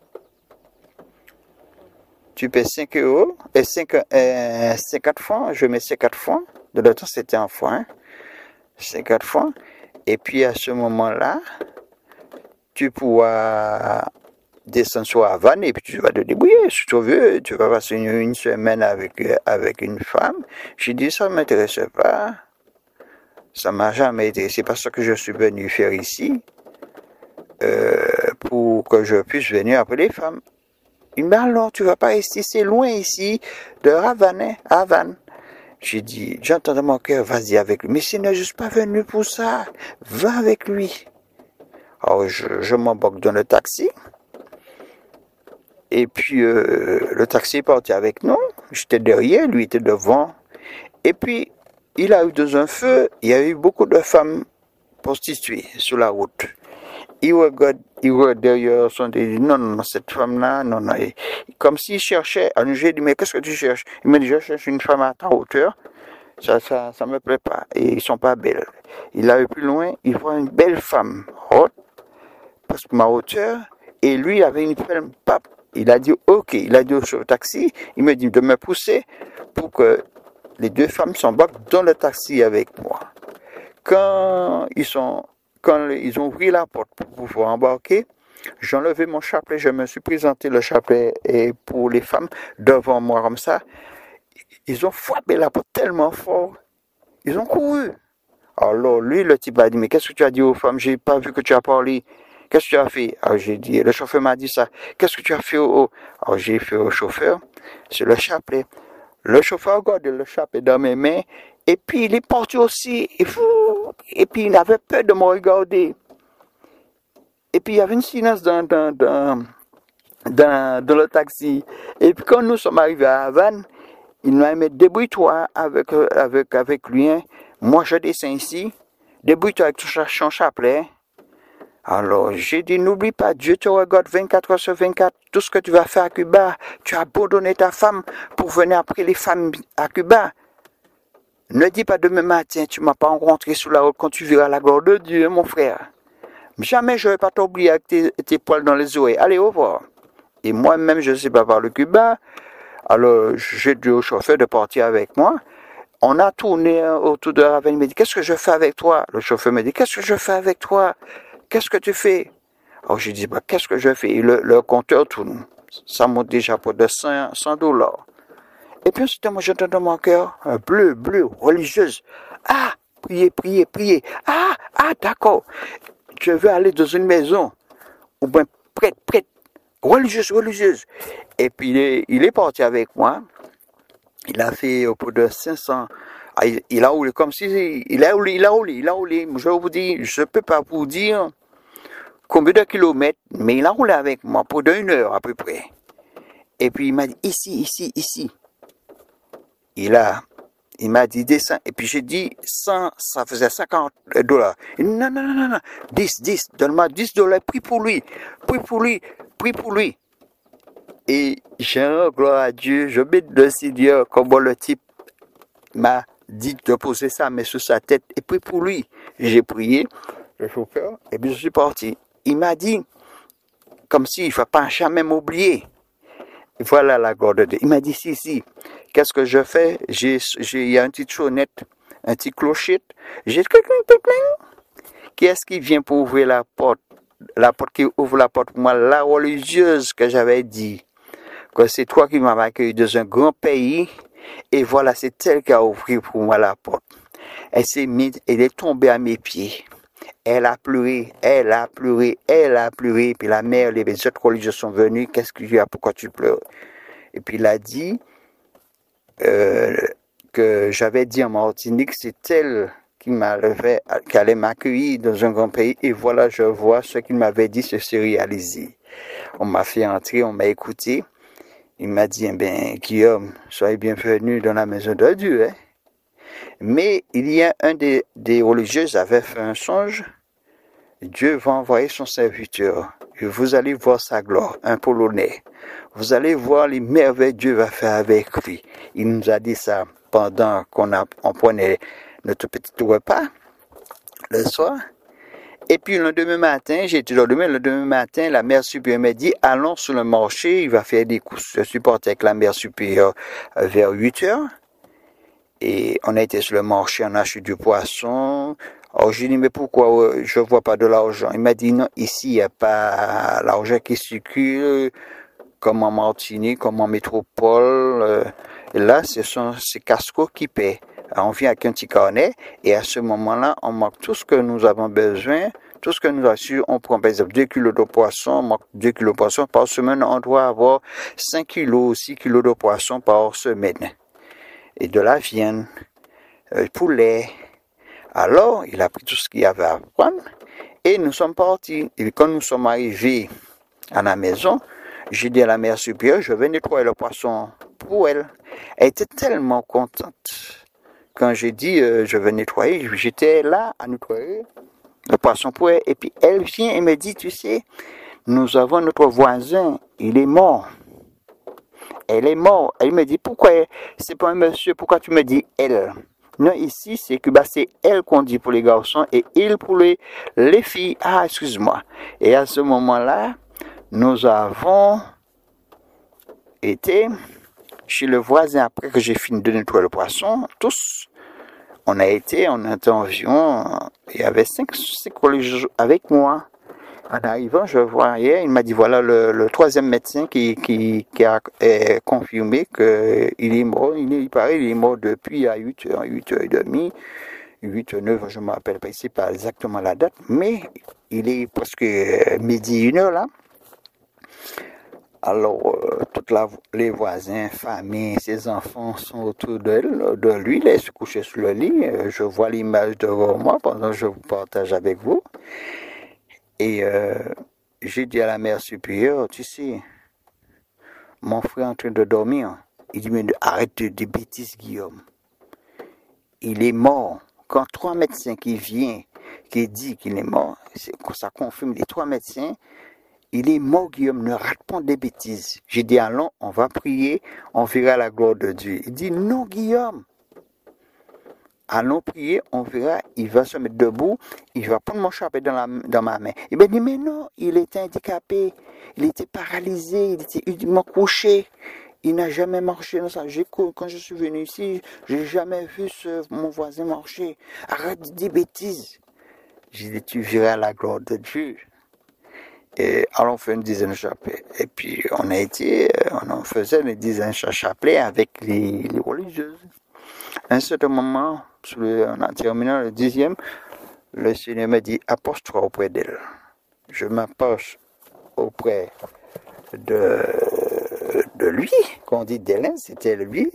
Tu paies cinq euros et cinq, euh, cinquante francs. Je mets cinquante francs. De l'autre temps, c'était en francs. Hein? cinquante francs. Et puis à ce moment-là, tu pourras descendre sur Havane et puis tu vas te débrouiller. Si tu veux, tu vas passer une, une semaine avec, avec une femme. J'ai dit, ça ne m'intéresse pas. Ça ne m'a jamais intéressé. C'est pas ça que je suis venu faire ici. Euh, pour que je puisse venir après les femmes. Il m'a dit, alors, tu ne vas pas rester, c'est loin ici, de Havane, hein, Havane. J'ai dit, j'entends dans mon cœur, vas-y avec lui. Mais s'il n'est juste pas venu pour ça, va avec lui. Alors, je, je m'embarque dans le taxi. Et puis, euh, le taxi est parti avec nous. J'étais derrière, lui était devant. Et puis, il a eu dans un feu, il y a eu beaucoup de femmes prostituées sur la route. Il regarde, il regarde derrière son il dit, non, non, cette femme-là, non, non. Et, comme s'il cherchait, alors j'ai dit, mais qu'est-ce que tu cherches? Il me dit, je cherche une femme à ta hauteur. Ça, ça, ça me plaît pas. Et ils sont pas belles. Il a eu plus loin, il voit une belle femme, haute, parce que ma hauteur, et lui, il avait une femme, pape. Il a dit, ok, il a dit sur le taxi, il me dit de me pousser pour que les deux femmes s'embarquent dans le taxi avec moi. Quand ils sont, quand ils ont ouvert la porte pour pouvoir embarquer, j'ai enlevé mon chapelet, je me suis présenté le chapelet et pour les femmes devant moi comme ça. Ils ont frappé la porte tellement fort, ils ont couru. Alors lui, le type a dit, mais qu'est-ce que tu as dit aux femmes? J'ai pas vu que tu as parlé. Qu'est-ce que tu as fait? Alors j'ai dit, le chauffeur m'a dit ça. Qu'est-ce que tu as fait au... Alors j'ai fait au chauffeur, c'est le chapelet. Le chauffeur regarde le chapelet dans mes mains, et puis il est parti aussi, et, fou, et puis il avait peur de me regarder. Et puis il y avait une silence dans, dans, dans, dans, dans le taxi. Et puis quand nous sommes arrivés à Havane, il m'a dit, débrouille-toi avec, avec, avec lui. Hein. moi je descends ici, débrouille-toi avec ton chapelet. Alors, j'ai dit, n'oublie pas, Dieu te regarde vingt-quatre heures sur vingt-quatre, tout ce que tu vas faire à Cuba, tu as abandonné ta femme pour venir après les femmes à Cuba. Ne dis pas demain matin, tu ne m'as pas rencontré sous la route quand tu verras la gloire de Dieu, mon frère. Jamais je ne vais pas t'oublier avec tes, tes poils dans les oreilles. Allez, au revoir. Et moi-même, je ne sais pas parler Cuba. Alors, j'ai dit au chauffeur de partir avec moi. On a tourné autour de la veine. Il m'a dit, qu'est-ce que je fais avec toi? Le chauffeur me dit, qu'est-ce que je fais avec toi? Qu'est-ce que tu fais? Alors, j'ai dit, bah, qu'est-ce que je fais? Et le, le compteur tourne. Ça monte déjà pour de cent dollars. Et puis, ensuite, moi, j'entends dans mon cœur, un bleu, bleu, religieuse. Ah, priez, priez, priez. Ah, ah, d'accord. Je veux aller dans une maison. Ou bien, prête, prête. Religieuse, religieuse. Et puis, il est, il est parti avec moi. Il a fait au bout de cinq cents. Ah, il, il a roulé comme si, il a roulé, il a roulé, il a roulé. Je vous dis, je ne peux pas vous dire combien de kilomètres, mais il a roulé avec moi pour une heure à peu près. Et puis il m'a dit, ici, ici, ici. Il a, il m'a dit, descends. Et puis j'ai dit, cent, ça faisait cinquante dollars. Il dit, non, non, non, non, non, dix, dix, donne-moi dix dollars, prie pour lui, prie pour lui, prie pour lui. Et j'ai un gloire à Dieu, je bénis le Seigneur, comme le type m'a dit de poser sa main sur sa tête et puis pour lui. J'ai prié, le chauffeur, et puis je suis parti. Il m'a dit, comme s'il ne faut pas jamais m'oublier. Voilà la gloire de Dieu. Il m'a dit, si, si, qu'est-ce que je fais? J'ai, j'ai, il y a une petite sonnette, un petit clochette. J'ai qui est-ce qui vient pour ouvrir la porte? La porte qui ouvre la porte pour moi, la religieuse que j'avais dit, que c'est toi qui m'as accueilli dans un grand pays. Et voilà, c'est elle qui a ouvert pour moi la porte. Elle s'est mise, elle est tombée à mes pieds. Elle a pleuré, elle a pleuré, elle a pleuré. Puis la mère, les autres religieux sont venus. Qu'est-ce qu'il y a? Pourquoi tu pleures? Et puis il a dit euh, que j'avais dit en Martinique, c'est elle qui m'avait, qui allait m'accueillir dans un grand pays. Et voilà, je vois ce qu'il m'avait dit se réaliser. On m'a fait entrer, on m'a écouté. Il m'a dit, eh bien, Guillaume, soyez bienvenu dans la maison de Dieu. Hein? Mais il y a un des, des religieux qui avait fait un songe. Dieu va envoyer son serviteur. Et vous allez voir sa gloire, un Polonais. Vous allez voir les merveilles que Dieu va faire avec lui. Il nous a dit ça pendant qu'on a, on prenait notre petit repas le soir. Et puis le lendemain matin, j'ai été le lendemain, le lendemain matin, la mère supérieure m'a dit, allons sur le marché, il va faire des courses. Je suis parti avec la mère supérieure vers huit heures. Et on a été sur le marché, on a acheté du poisson. Alors j'ai dit, mais pourquoi je ne vois pas de l'argent? Il m'a dit, non, ici, il n'y a pas l'argent qui circule comme en Martinique, comme en métropole. Et là, ce sont ces Casco qui paient. Alors, on vient avec un petit carnet et à ce moment-là, on marque tout ce que nous avons besoin, tout ce que nous assurons. On prend par exemple deux kilos de poisson, on marque deux kilos de poisson par semaine. On doit avoir cinq kilos, six kilos de poisson par semaine. Et de la viande, euh, poulet. Alors, il a pris tout ce qu'il y avait à prendre et nous sommes partis. Et quand nous sommes arrivés à la maison, j'ai dit à la mère supérieure, je vais nettoyer le poisson pour elle. Elle était tellement contente. Quand j'ai dit euh, je vais nettoyer, j'étais là à nettoyer le poisson pour elle. Et puis elle vient et me dit, tu sais, nous avons notre voisin, il est mort. Elle est morte. Elle me dit, pourquoi c'est pas un monsieur, pourquoi tu me dis elle? Non, ici, c'est que bah, c'est elle qu'on dit pour les garçons et il pour les, les filles. Ah, excuse-moi. Et à ce moment-là, nous avons été chez le voisin après que j'ai fini de nettoyer le poisson, tous. On a été, on était environ, il y avait cinq, cinq religieux avec moi. En arrivant, je voyais, il m'a dit, voilà le, le troisième médecin qui, qui, qui a est confirmé qu'il est mort. Il, il paraît qu'il est mort depuis à huit heures, huit heures trente, huit heures neuf, je ne me rappelle pas ici, pas exactement la date, mais il est presque midi, une heure là. Alors, euh, tous les voisins, famille, ses enfants sont autour de, de lui. Il est couché sur le lit. Je vois l'image devant moi pendant que je vous partage avec vous. Et euh, j'ai dit à la mère supérieure, tu sais, mon frère est en train de dormir. Il dit, mais arrête de, de bêtises, Guillaume. Il est mort. quand trois médecins qui viennent, qui disent qu'il est mort, ça confirme les trois médecins, il est mort, Guillaume, ne rate pas des bêtises. J'ai dit, allons, on va prier, on verra la gloire de Dieu. Il dit, non, Guillaume. Allons prier, on verra, il va se mettre debout, il va prendre mon chapelet dans, la, dans ma main. Il m'a dit, mais non, il était handicapé, il était paralysé, il était uniquement couché. Il n'a jamais marché dans ça. Quand je suis venu ici, je n'ai jamais vu ce, mon voisin marcher. Arrête de dire bêtises. J'ai dit, tu verras la gloire de Dieu. Et alors on fait une dizaine de chapelets. Et puis on a été, on en faisait une dizaine de chapelets avec les, les religieuses. À un certain moment, en terminant le dixième, le Seigneur me dit, approche-toi auprès d'elle. Je m'approche auprès de, de lui. Quand on dit d'Hélène, c'était lui.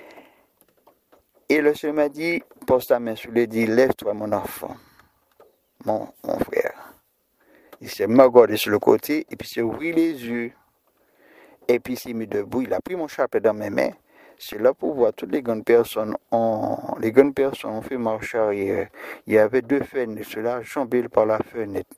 Et le Seigneur m'a dit, pose ta main sur lui, dit, lève-toi mon enfant, mon, mon frère. Il s'est regardé sur le côté, et puis il s'est ouvert les yeux. Et puis il s'est mis debout, il a pris mon chapelet dans mes mains. C'est là pour voir toutes les grandes personnes ont, les grandes personnes ont fait marche arrière. Il y avait deux fenêtres, ceux-là chambré par la fenêtre.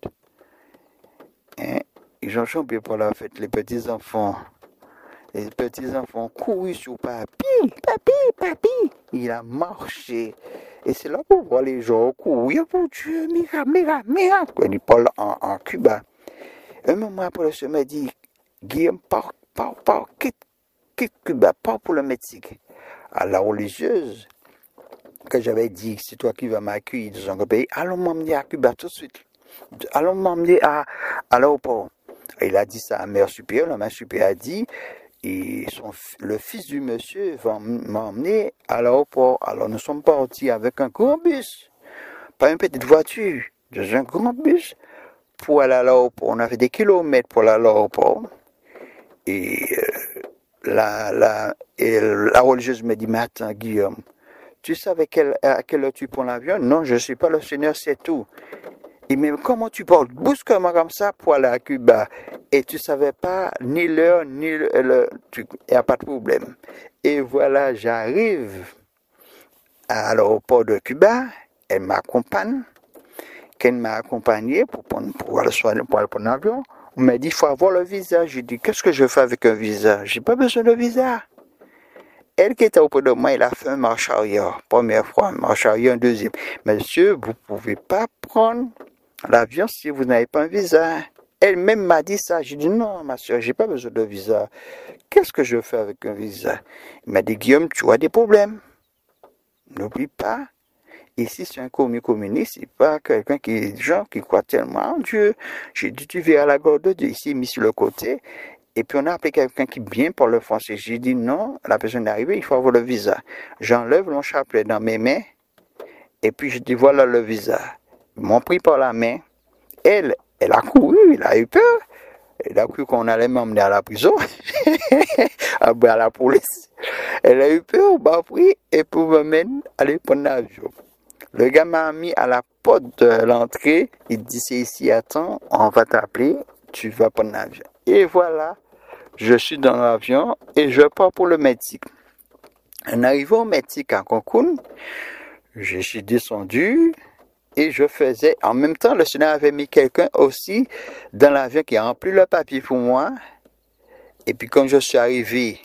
Hein? Ils ont chambré par la fenêtre, les petits-enfants. Les petits-enfants couru sur papy, papy, papy. Il a marché. Et c'est là pour voir les gens courir pour Dieu, mira, mira, mira. Il parle en, en Cuba. Un moment après, le Seigneur m'a dit, Guillaume, pars, pars, pars, quitte, quitte Cuba, pars pour le Mexique. À la religieuse, que j'avais dit, c'est toi qui vas m'accueillir dans un pays, allons m'emmener à Cuba tout de suite. Allons m'emmener à, à l'aéroport. Il a dit ça à la mère supérieure, la mère supérieure a dit, et son, le fils du monsieur va m'emmener à l'aéroport. Alors nous sommes partis avec un grand bus, pas une petite voiture, dans un grand bus pour aller à l'aéroport. On avait des kilomètres pour aller à l'aéroport. Et, euh, la, la, et la religieuse me dit, mais attends Guillaume, tu savais quelle, à quelle heure tu prends l'avion? Non, je ne suis pas le Seigneur, c'est tout. Et mais comment tu parles brusquement comme ça pour aller à Cuba? Et tu ne savais pas ni l'heure, ni le... le il n'y a pas de problème. Et voilà, j'arrive à l'aéroport de Cuba. Elle m'accompagne. Qu'elle m'a accompagné pour, prendre, pour, aller, pour aller prendre l'avion. On m'a dit, il faut avoir le visa. J'ai dit, qu'est-ce que je fais avec un visa? Je n'ai pas besoin de visa. Elle qui était auprès de moi, elle a fait un marche arrière. Première fois, un marche arrière, un deuxième. Monsieur, vous ne pouvez pas prendre l'avion si vous n'avez pas un visa. Elle-même m'a dit ça. J'ai dit non, ma soeur, j'ai pas besoin de visa. Qu'est-ce que je fais avec un visa? Il m'a dit, Guillaume, tu as des problèmes. N'oublie pas. Ici, c'est un commis communiste, c'est pas quelqu'un qui est gens qui croit tellement en Dieu. J'ai dit, tu verras la gloire de Dieu ici, mis sur le côté. Et puis on a appelé quelqu'un qui bien parle le français. J'ai dit non, la personne est arrivée, il faut avoir le visa. J'enlève mon chapelet dans mes mains. Et puis je dis, voilà le visa. Ils m'ont pris par la main. Elle, elle a couru, elle a eu peur. Elle a cru qu'on allait m'emmener à la prison, à la police. Elle a eu peur, m'a pris et pour me mener aller prendre l'avion. Le gars m'a mis à la porte de l'entrée. Il dit, c'est ici, attends, on va t'appeler, tu vas prendre l'avion. Et voilà, je suis dans l'avion et je pars pour le Mexique. En arrivant au Mexique à Cancun, je suis descendu. Et je faisais, en même temps, le Seigneur avait mis quelqu'un aussi dans l'avion qui a rempli le papier pour moi. Et puis quand je suis arrivé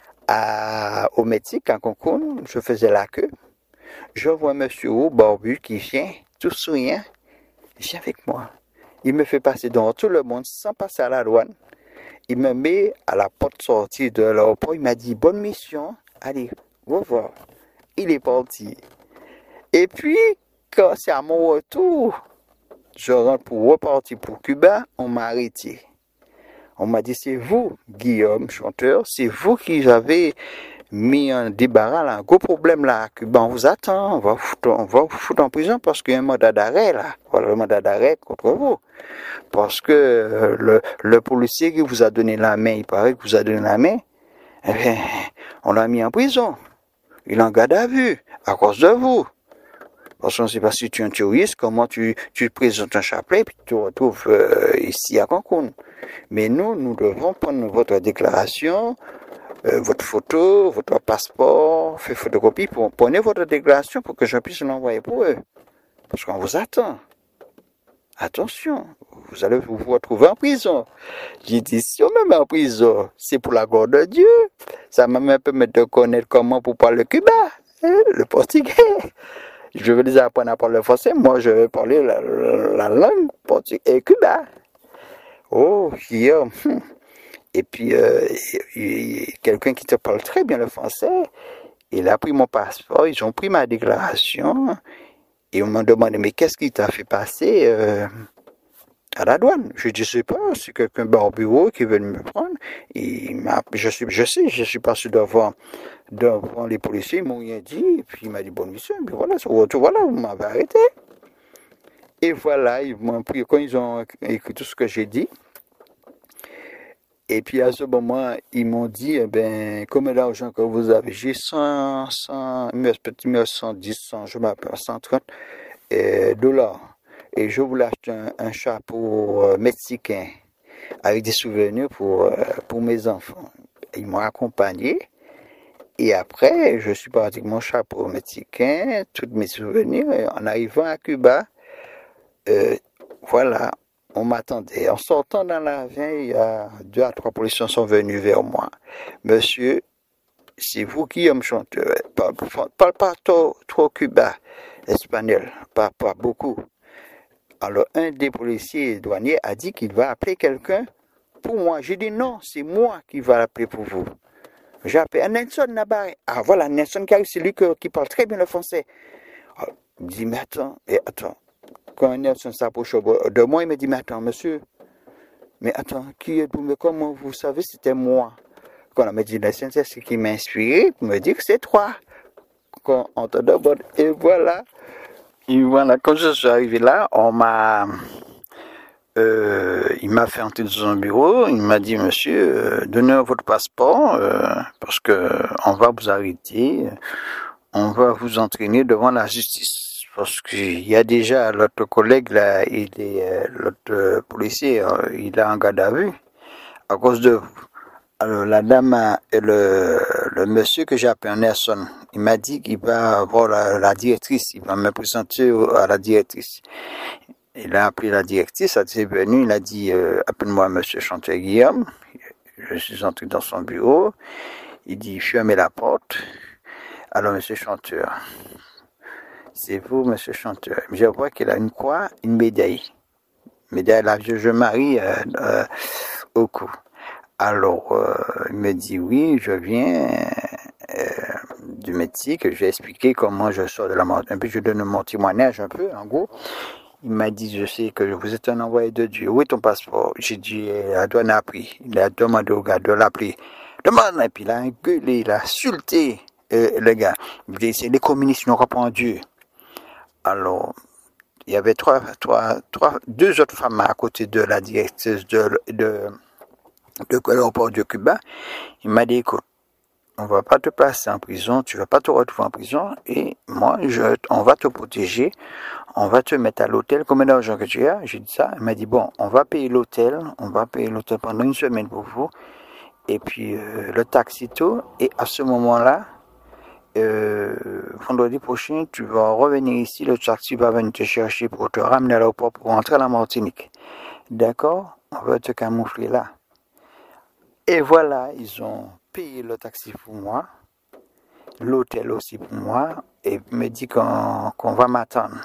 à, au Mexique, à Cancun, je faisais la queue. Je vois un monsieur haut, barbu, qui vient, tout souriant. Il vient avec moi. Il me fait passer devant tout le monde sans passer à la douane. Il me met à la porte sortie de l'aéroport. Il m'a dit, bonne mission. Allez, au revoir. Il est parti. Et puis, quand c'est à mon retour, je rentre pour repartir pour Cuba, on m'a arrêté. On m'a dit, c'est vous, Guillaume, chanteur, c'est vous qui avez mis un débarras, là, un gros problème là à Cuba. On vous attend, on va vous foutre, on va vous foutre en prison parce qu'il y a un mandat d'arrêt là. Voilà le mandat d'arrêt contre vous. Parce que le, le policier qui vous a donné la main, il paraît que vous a donné la main, eh bien, on l'a mis en prison. Il en garde à vue à cause de vous. Parce qu'on ne sait pas si tu es un touriste, comment tu, tu présentes un chapelet et puis tu te retrouves euh, ici à Cancun. Mais nous, nous devons prendre votre déclaration euh, votre photo, votre passeport, faites photocopie, pour, prenez votre déclaration pour que je puisse l'envoyer pour eux. Parce qu'on vous attend. Attention, vous allez vous retrouver en prison. J'ai dit, si on me met en prison, c'est pour la gloire de Dieu. Ça m'a même permis de connaître comment pour parler le cubain, hein, le portugais. Je vais les apprendre à parler le français. Moi, je vais parler la, la langue portugaise et cubain. Oh, hier. Et puis, euh, quelqu'un qui te parle très bien le français, il a pris mon passeport, ils ont pris ma déclaration, et on m'a demandé, mais qu'est-ce qui t'a fait passer euh, à la douane? Je dis, je sais pas, c'est quelqu'un au bureau qui veut me prendre. Et il m'a, je, suis, je sais, je suis passé devant, devant les policiers, ils m'ont rien dit, et puis il m'a dit, bonne mission, et puis voilà, voilà, vous m'avez arrêté. Et voilà, ils m'ont pris, quand ils ont écrit tout ce que j'ai dit, et puis à ce moment, ils m'ont dit, eh ben, combien d'argent que vous avez? J'ai cent, cent, cent dix, cent, je m'appelle cent trente euh, dollars. Et je voulais acheter un, un chapeau euh, mexicain avec des souvenirs pour, euh, pour mes enfants. Ils m'ont accompagné. Et après, je suis parti avec mon chapeau mexicain, tous mes souvenirs. Et en arrivant à Cuba, euh, voilà. On m'attendait. En sortant dans l'avion, il y a deux à trois policiers sont venus vers moi. Monsieur, c'est vous qui me chantez. Parle, parle pas trop, trop cubain, espagnol, pas, pas beaucoup. Alors, un des policiers douaniers a dit qu'il va appeler quelqu'un pour moi. J'ai dit non, c'est moi qui va l'appeler pour vous. J'ai appelé Nelson Nabaré. Ah voilà, Nelson Carré, c'est lui que, qui parle très bien le français. Alors, il me dit, mais attends, et attends. Quand Nelson s'approche de moi, il me dit, mais attends, monsieur, mais attends, qui êtes-vous? Mais comment vous savez, c'était moi. Quand on m'a dit, Nelson, c'est ce qui m'a inspiré pour me dire que c'est toi. Quand on te demande, et voilà. Et voilà, quand je suis arrivé là, on m'a, euh, il m'a fait entrer dans son bureau, il m'a dit, monsieur, euh, donnez votre passeport, euh, parce que on va vous arrêter, on va vous entraîner devant la justice. Parce qu'il y a déjà l'autre collègue, là, il est, euh, l'autre policier, euh, il a un garde à vue à cause de vous. Alors la dame et le, le monsieur que j'ai appelé Nelson, il m'a dit qu'il va voir la, la directrice, il va me présenter à la directrice. Il a appelé la directrice, elle est venue, il a dit, euh, appelle-moi monsieur Chanteur Guillaume. Je suis entré dans son bureau, il dit, fermez la porte. Alors monsieur Chanteur, c'est vous, monsieur Chanteur. Je vois qu'il a une croix, une médaille. Médaille la Vierge Marie euh, euh, au cou. Alors, euh, il me dit, oui, je viens euh, du Mexique. Je vais expliquer comment je sors de la mort. Un peu, je donne mon témoignage un peu, en gros. Il m'a dit, je sais que vous êtes un envoyé de Dieu. Où est ton passeport? J'ai dit, la douane a pris. Il a demandé au gars de l'appeler. Demande, et puis il a gueulé, il a insulté euh, le gars. Il dit, c'est les communistes qui n'ont pas en Dieu. Alors, il y avait trois, trois, trois, deux autres femmes à côté de la directrice de, de, de l'aéroport de Cuba. Il m'a dit, écoute, on va pas te placer en prison, tu vas pas te retrouver en prison, et moi, je, on va te protéger, on va te mettre à l'hôtel. Combien d'argent que tu as? J'ai dit ça. Il m'a dit, bon, on va payer l'hôtel, on va payer l'hôtel pendant une semaine pour vous, et puis euh, le taxi tout, et à ce moment-là, Euh, vendredi prochain, tu vas revenir ici, le taxi va venir te chercher pour te ramener à l'aéroport pour rentrer à la Martinique. D'accord? On va te camoufler là. Et voilà, ils ont payé le taxi pour moi, l'hôtel aussi pour moi, et me dit qu'on, qu'on va m'attendre.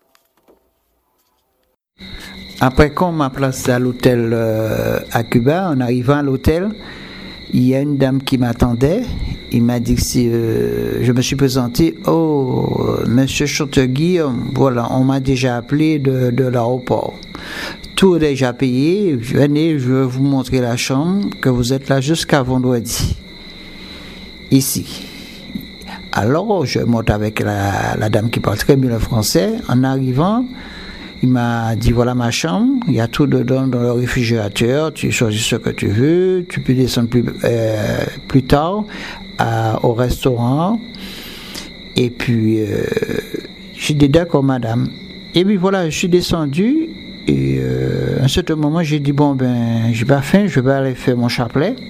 Après qu'on m'a placé à l'hôtel euh, à Cuba, en arrivant à l'hôtel, il y a une dame qui m'attendait. Il m'a dit que si euh, je me suis présenté, oh, monsieur Chanteur Guillaume, voilà, on m'a déjà appelé de, de l'aéroport. Tout est déjà payé. Venez, je vais vous montrer la chambre, que vous êtes là jusqu'à vendredi. Ici. Alors, je monte avec la, la dame qui parle très bien le français. En arrivant, il m'a dit, voilà ma chambre, il y a tout dedans dans le réfrigérateur, tu choisis ce que tu veux, tu peux descendre plus, euh, plus tard à, au restaurant. Et puis, euh, j'ai dit, d'accord madame. Et puis voilà, je suis descendu, et euh, à un certain moment, j'ai dit, bon ben, j'ai pas faim, je vais aller faire mon chapelet.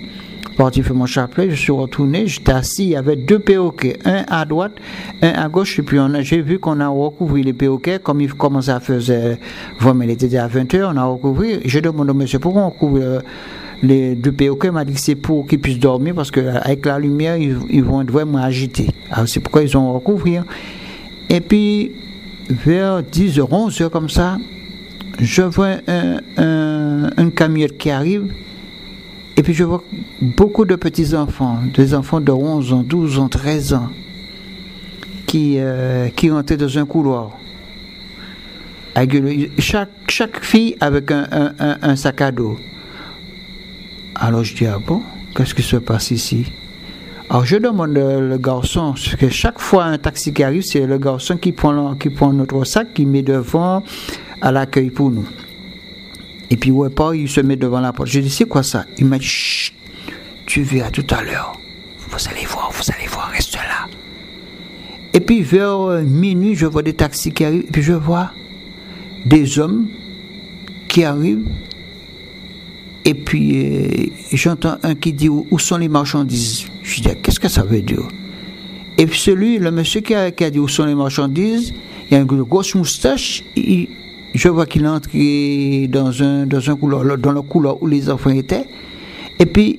parti faire mon chapelet, je suis retourné, j'étais assis, il y avait deux perroquets, un à droite, un à gauche, et puis on a, j'ai vu qu'on a recouvert les perroquets, comme il commençait à faire, vraiment, il était déjà à vingt heures, on a recouvert, je demande au monsieur, pourquoi on couvre euh, les deux perroquets? Il m'a dit que c'est pour qu'ils puissent dormir, parce qu'avec la lumière, ils, ils vont être vraiment agités. Alors c'est pourquoi ils ont recouvert. Et puis, vers dix heures, onze heures comme ça, je vois un, un, un camionnette qui arrive, et puis je vois beaucoup de petits-enfants, des enfants de onze ans, douze ans, treize ans, qui, euh, qui rentraient dans un couloir. Avec, chaque, chaque fille avec un, un, un, un sac à dos. Alors je dis, ah bon, qu'est-ce qui se passe ici? Alors je demande le, le garçon, parce que chaque fois un taxi qui arrive, c'est le garçon qui prend, qui prend notre sac, qui met devant à l'accueil pour nous. Et puis, ouais, pas, il se met devant la porte. Je dis, c'est quoi ça? Il m'a dit, chut, tu verras tout à l'heure. Vous allez voir, vous allez voir, reste là. Et puis, vers euh, minuit, je vois des taxis qui arrivent. Et puis, je vois des hommes qui arrivent. Et puis, euh, j'entends un qui dit, où sont les marchandises? Je dis, qu'est-ce que ça veut dire? Et puis, celui, le monsieur qui a, qui a dit, où sont les marchandises? Il y a une grosse moustache. Il, Je vois qu'il est entré dans un, dans un couloir, dans le couloir où les enfants étaient. Et puis,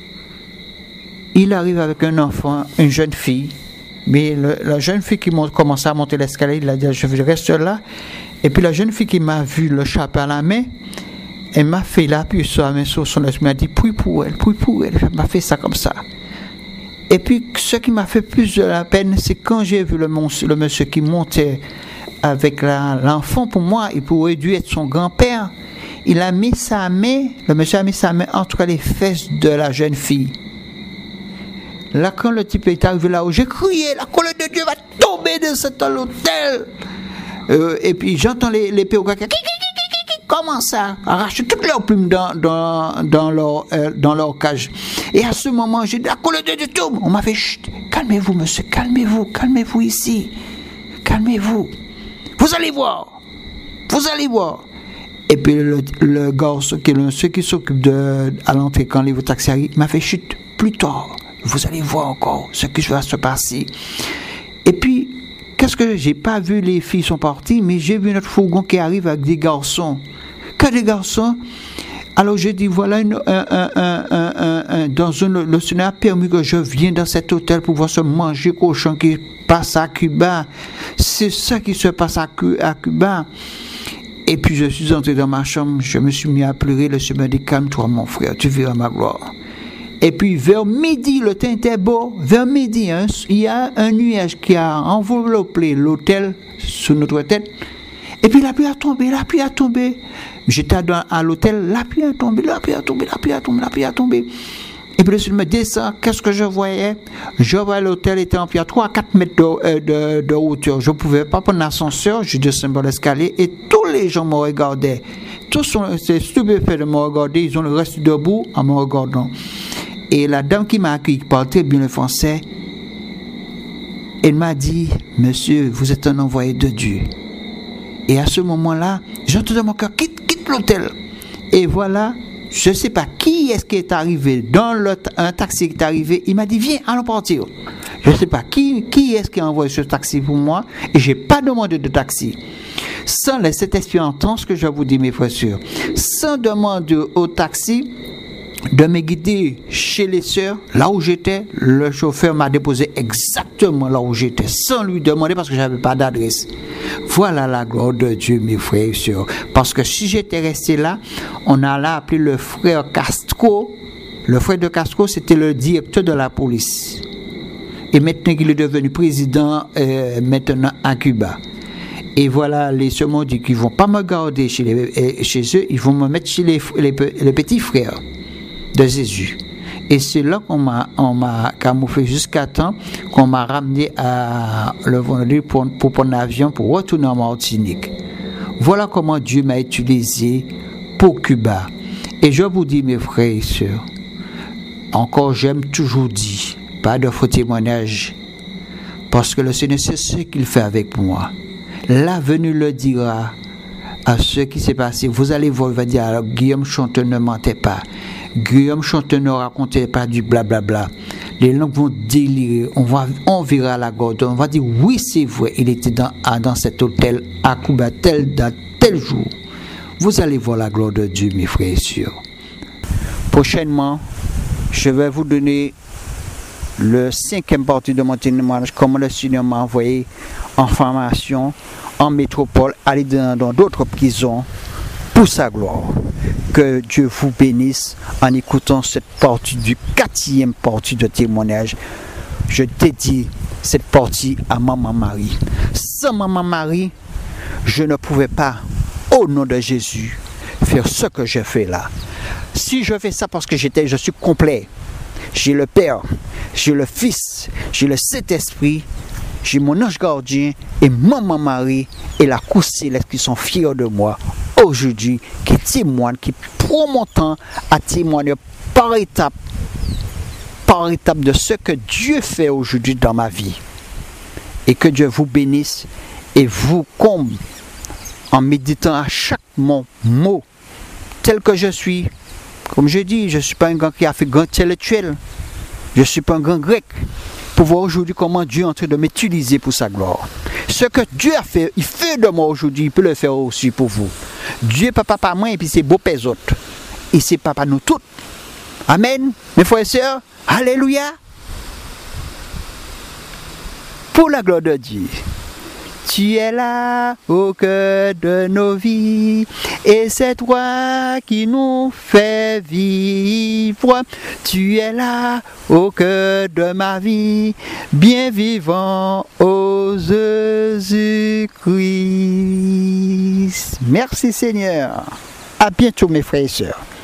il arrive avec un enfant, une jeune fille. Mais le, la jeune fille qui monte, commence à monter l'escalier, il a dit, je reste là. Et puis, la jeune fille qui m'a vu le chapeau à la main, elle m'a fait l'appui sur la main sur son esprit. Elle m'a dit, prie pour elle, prie pour elle. Elle m'a fait ça comme ça. Et puis, ce qui m'a fait plus de la peine, c'est quand j'ai vu le, le monsieur qui montait avec la, l'enfant, pour moi, il pourrait dû être son grand-père. Il a mis sa main, le monsieur a mis sa main entre les fesses de la jeune fille. Là, quand le type est arrivé là-haut, j'ai crié, la colère de Dieu va tomber de cet hôtel. Euh, et puis j'entends les, les perroquets qui commencent à arracher toutes leurs plumes dans, dans, dans, leur, euh, dans leur cage. Et à ce moment, j'ai dit, la colère de Dieu tombe. On m'a fait, chut, calmez-vous, monsieur, calmez-vous, calmez-vous ici. Calmez-vous. Vous allez voir. Vous allez voir. Et puis le, le garçon, qui est le, ceux qui s'occupe de, à l'entrée quand les taxis arrivent, m'a fait chute plus tard. Vous allez voir encore ce qui va se passer. Et puis, qu'est-ce que j'ai pas vu, les filles sont parties, mais j'ai vu notre fourgon qui arrive avec des garçons. Que des garçons. Alors j'ai dit, voilà, une, un, un, un, un, un, dans un, le Seigneur a permis que je vienne dans cet hôtel pour voir se manger cochon qui passe à Cuba. C'est ça qui se passe à, à Cuba. Et puis je suis entré dans ma chambre, je me suis mis à pleurer, le Seigneur m'a dit, calme-toi mon frère, tu verras ma gloire. Et puis vers midi, le temps était beau, vers midi, hein, il y a un nuage qui a enveloppé l'hôtel sous notre tête. Et puis la pluie a tombé, la pluie a tombé. J'étais dans, à l'hôtel, la pluie a tombé, la pluie a tombé, la pluie a tombé, la pluie a tombé. Et puis le Seigneur me descend, qu'est-ce que je voyais? Je voyais l'hôtel était en pierre, trois à quatre mètres de, de, de hauteur. Je ne pouvais pas prendre l'ascenseur, je descends par l'escalier et tous les gens me regardaient. Tous sont stupéfaits de me regarder, ils ont resté debout en me regardant. Et la dame qui m'a accueilli, qui parlait très bien le français, elle m'a dit, monsieur, vous êtes un envoyé de Dieu. Et à ce moment-là, j'entends dans mon cœur, quitte, quitte l'hôtel. Et voilà, je ne sais pas qui est-ce qui est arrivé, dans le, un taxi qui est arrivé, il m'a dit, viens, allons partir. Je ne sais pas qui, qui est-ce qui a envoyé ce taxi pour moi, et je n'ai pas demandé de taxi. Sans laisser cet esprit entendre ce que je vous dis, mes frères et sœurs, sans demander au taxi de me guider chez les sœurs, là où j'étais, le chauffeur m'a déposé exactement là où j'étais, sans lui demander parce que je n'avais pas d'adresse. Voilà la gloire de Dieu, mes frères et sœurs. Parce que si j'étais resté là, on allait appeler le frère Castro. Le frère de Castro, c'était le directeur de la police. Et maintenant qu'il est devenu président, euh, maintenant à Cuba. Et voilà, les sœurs m'ont dit qu'ils ne vont pas me garder chez, les, chez eux, ils vont me mettre chez les, les, les petits frères de Jésus. Et c'est là qu'on m'a, on m'a camouflé jusqu'à temps qu'on m'a ramené à le vendredi pour, pour prendre l'avion pour retourner en Martinique. Voilà comment Dieu m'a utilisé pour Cuba. Et je vous dis, mes frères et sœurs, encore j'aime toujours dire, pas de faux témoignage, parce que le Seigneur sait ce qu'il fait avec moi. L'avenir le dira à ce qui s'est passé. Vous allez voir, il va dire, alors Guillaume Chanteur ne mentait pas. Guillaume Chanteur ne racontait pas du blablabla. Les langues vont délirer, on, va, on verra la gorge, on va dire oui c'est vrai, il était dans, dans cet hôtel à Cuba, telle date, tel jour. Vous allez voir la gloire de Dieu, mes frères et sœurs. Prochainement, je vais vous donner le cinquième partie de mon témoignage, comment le Seigneur m'a envoyé en formation, en métropole, aller dans d'autres prisons pour sa gloire. Que Dieu vous bénisse en écoutant cette partie du quatrième partie de témoignage. Je dédie cette partie à Maman Marie. Sans Maman Marie, je ne pouvais pas, au nom de Jésus, faire ce que je fais là. Si je fais ça parce que j'étais, je suis complet. J'ai le Père, j'ai le Fils, j'ai le Saint-Esprit, j'ai mon ange gardien et Maman Marie et la cour céleste qui sont fiers de moi aujourd'hui, qui témoignent, qui prend mon temps à témoigner par étape, par étape de ce que Dieu fait aujourd'hui dans ma vie. Et que Dieu vous bénisse et vous comble en méditant à chaque mot, mot tel que je suis. Comme je dis, je ne suis pas un gars qui a fait grand intellectuel. Je ne suis pas un grand grec. Pour voir aujourd'hui comment Dieu est en train de m'utiliser pour sa gloire. Ce que Dieu a fait, il fait de moi aujourd'hui, il peut le faire aussi pour vous. Dieu n'est pas papa moi et puis c'est beau père autres. Et c'est papa nous tous. Amen. Mes frères et sœurs, alléluia. Pour la gloire de Dieu. Tu es là au cœur de nos vies et c'est toi qui nous fais vivre. Tu es là au cœur de ma vie, bien vivant ô Jésus-Christ. Merci Seigneur. À bientôt mes frères et sœurs.